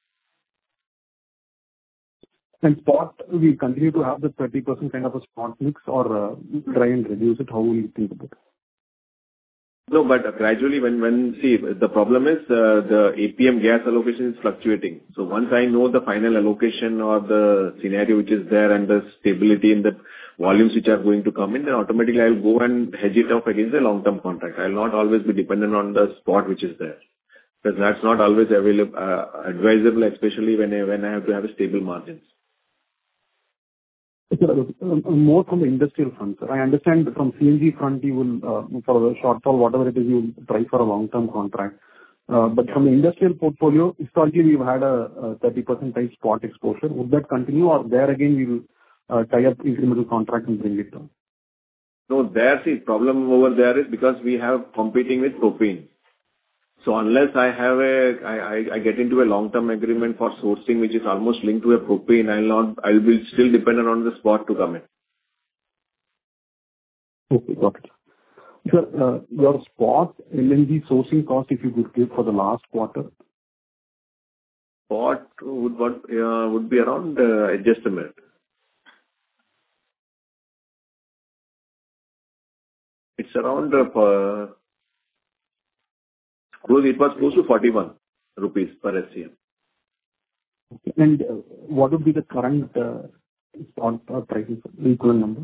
And spot, we continue to have the 30% kind of a spot mix, or try and reduce it? How will you think about it? No, but gradually see, the problem is the APM gas allocation is fluctuating. So once I know the final allocation or the scenario which is there and the stability in the volumes which are going to come in, then automatically I'll go and hedge it off against a long-term contract. I'll not always be dependent on the spot which is there. Because that's not always advisable, especially when I have to have a stable margins. More from the industrial front, sir. I understand from CNG front, you will, for the shortfall, whatever it is, you will try for a long-term contract. But from the industrial portfolio, historically, we've had a 30% type spot exposure. Would that continue, or there again, we will tie up incremental contract and bring it down? No, the problem over there is because we have competing with propane. So unless I get into a long-term agreement for sourcing, which is almost linked to a propane, I'll be still dependent on the spot to come in. Okay, got it. Sir, your spot LNG sourcing cost, if you could give for the last quarter? Spot would be around, just a minute. It's around, it was close to 41 rupees per SCM. And what would be the current spot prices, the equivalent number?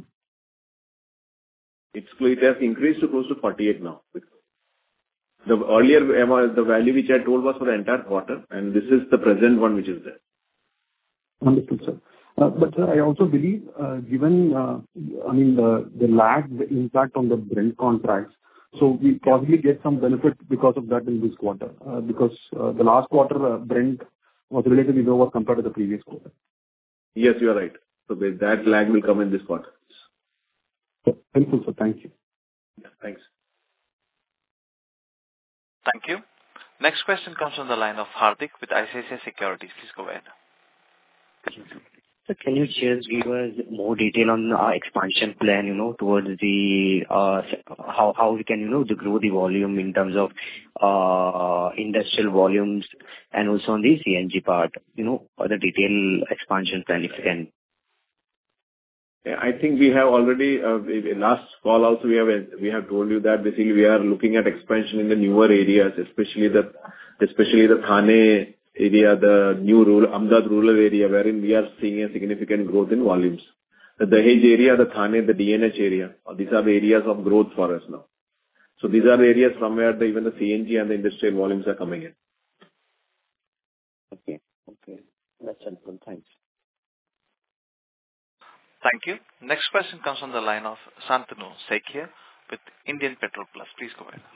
It has increased to close to 48 now. The earlier amount, the value which I told was for the entire quarter, and this is the present one which is there. Understood, sir. But sir, I also believe, given, the lag, the impact on the Brent contracts, so we probably get some benefit because of that in this quarter, because the last quarter, Brent was relatively lower compared to the previous quarter. Yes, you are right. So that lag will come in this quarter. Helpful, sir. Thank you. Yeah, thanks. Thank you. Next question comes from the line of Hardik with ICICI Securities. Please go ahead. So can you just give us more detail on our expansion plan, towards the how we can, to grow the volume in terms of industrial volumes and also on the CNG part, or the detailed expansion plan, if you can. Yeah, I think we have already, in last call also, we have told you that basically we are looking at expansion in the newer areas, especially the Thane area, the new rural, Ahmedabad rural area, wherein we are seeing a significant growth in volumes. The Dahej area, the Thane, the DNH area, these are the areas of growth for us now. So these are the areas from where even the CNG and the industrial volumes are coming in. Okay. That's helpful. Thanks. Thank you. Next question comes from the line of Santanu Saikia with Indian Petrol Plus. Please go ahead.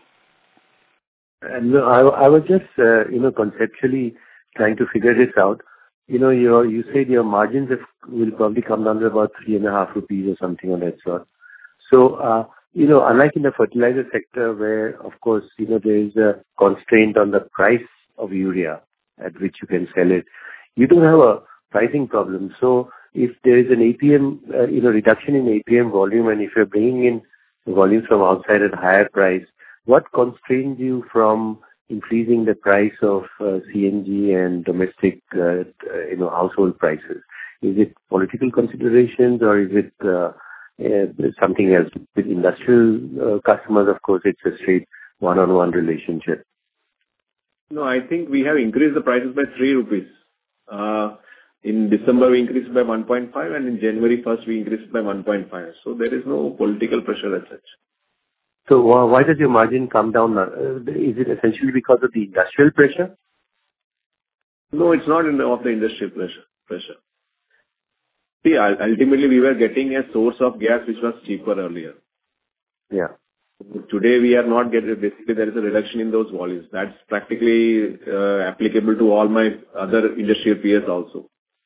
I was just, conceptually trying to figure this out. You said your margins will probably come down to about 3.5 rupees or something on that sort. So, unlike in the fertilizer sector where, of course, there is a constraint on the price of urea at which you can sell it, you don't have a pricing problem. So, if there is an APM, reduction in APM volume, and if you're bringing in volumes from outside at a higher price, what constrains you from increasing the price of CNG and domestic, household prices? Is it political considerations or is it something else? With industrial customers, of course, it's a straight one-on-one relationship. No, I think we have increased the prices by 3 rupees. In December, we increased by 1.5, and in January 1st, we increased by 1.5. So there is no political pressure as such. So why does your margin come down? Is it essentially because of the industrial pressure? No, it's not of the industrial pressure. See, ultimately, we were getting a source of gas which was cheaper earlier. Yeah. Today, we are not getting, basically, there is a reduction in those volumes. That's practically applicable to all my other industrial peers also.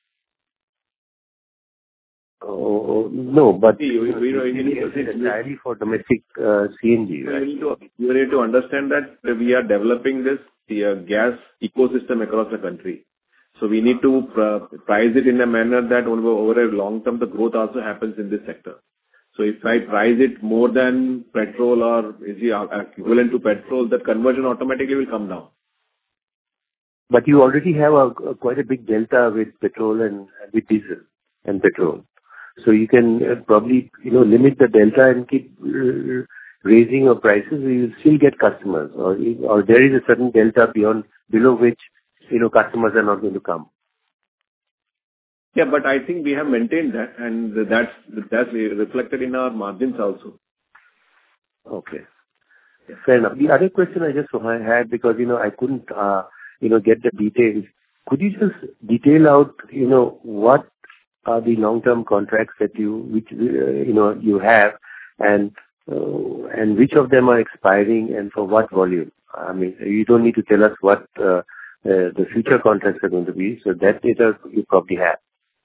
Oh, no, but we entirely for domestic CNG, right? You need to understand that we are developing this gas ecosystem across the country. So we need to price it in a manner that over a long term, the growth also happens in this sector. So if I price it more than petrol or is equivalent to petrol, that conversion automatically will come down. But you already have quite a big delta with petrol and with diesel and petrol. So you can probably, limit the delta and keep raising your prices. You will still get customers, or there is a certain delta below which, customers are not going to come. Yeah, but I think we have maintained that, and that's reflected in our margins also. Okay. Fair enough. The other question I just had, because, I couldn't, get the details. Could you just detail out, what are the long-term contracts that you have, and which of them are expiring and for what volume? I mean, you don't need to tell us what the future contracts are going to be, so that data you probably have.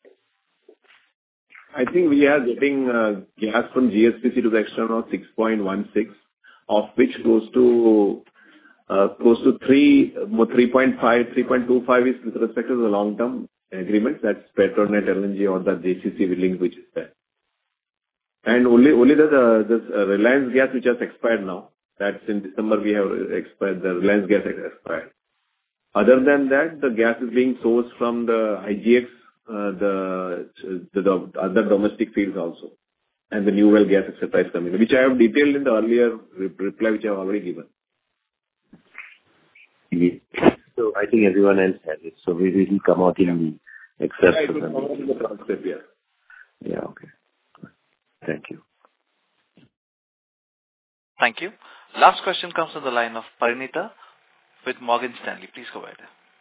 I think we are getting gas from GSPC to the extent of 6.16, of which close to 3.5, 3.25 is with respect to the long-term agreements. That's Petronet LNG or the JCC link which is there. And only the Reliance gas which has expired now. That's in December we have expired. The Reliance gas has expired. Other than that, the gas is being sourced from the IGX, the other domestic fields also, and the new well gas, etc. is coming, which I have detailed in the earlier reply which I have already given. Yes. So I think everyone else has it. So we will come out in the excerpt. Yeah, it will come out in the transcript, yeah. Yeah, okay. Thank you. Thank you. Last question comes from the line of Parinita with Morgan Stanley. Please go ahead.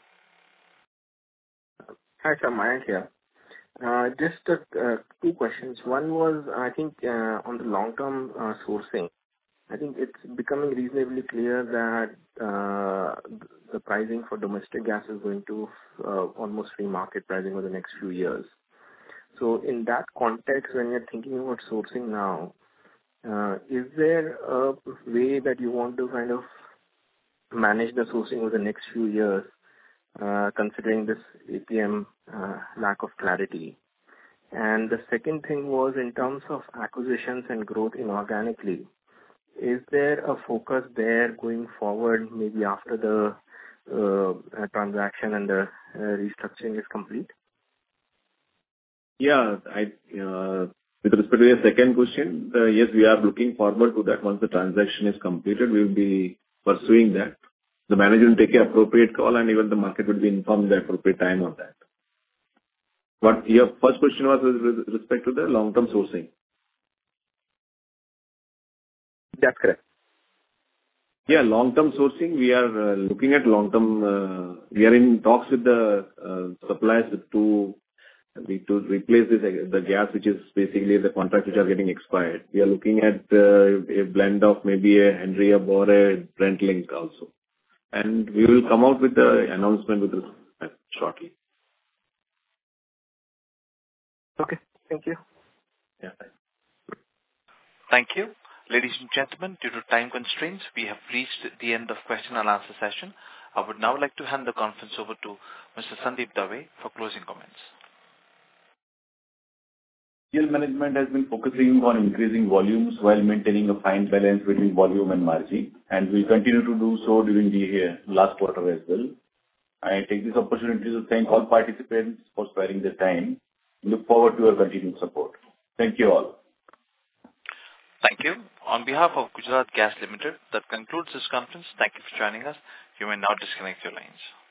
Hi, sir. Mayank here. Just two questions. One was, I think, on the long-term sourcing. I think it's becoming reasonably clear that the pricing for domestic gas is going to almost free market pricing over the next few years. So in that context, when you're thinking about sourcing now, is there a way that you want to kind of manage the sourcing over the next few years, considering this APM lack of clarity? And the second thing was in terms of acquisitions and growth inorganically, is there a focus there going forward, maybe after the transaction and the restructuring is complete? Yeah, with respect to your second question, yes, we are looking forward to that. Once the transaction is completed, we will be pursuing that. The manager will take an appropriate call, and even the market will be informed at the appropriate time on that. What your first question was with respect to the long-term sourcing? That's correct. Yeah, long-term sourcing, we are looking at long-term. We are in talks with the suppliers to replace the gas, which is basically the contracts which are getting expired. We are looking at a blend of maybe a Henry Hub or a Brent link also. And we will come out with the announcement with this shortly. Okay. Thank you. Yeah. Thank you. Ladies and gentlemen, due to time constraints, we have reached the end of question and answer session. I would now like to hand the conference over to Mr. Sandeep Dave for closing comments. GL management has been focusing on increasing volumes while maintaining a fine balance between volume and margin, and will continue to do so during the last quarter as well. I take this opportunity to thank all participants for sparing their time. Look forward to your continued support. Thank you all. Thank you. On behalf of Gujarat Gas Limited, that concludes this conference. Thank you for joining us. You may now disconnect your lines.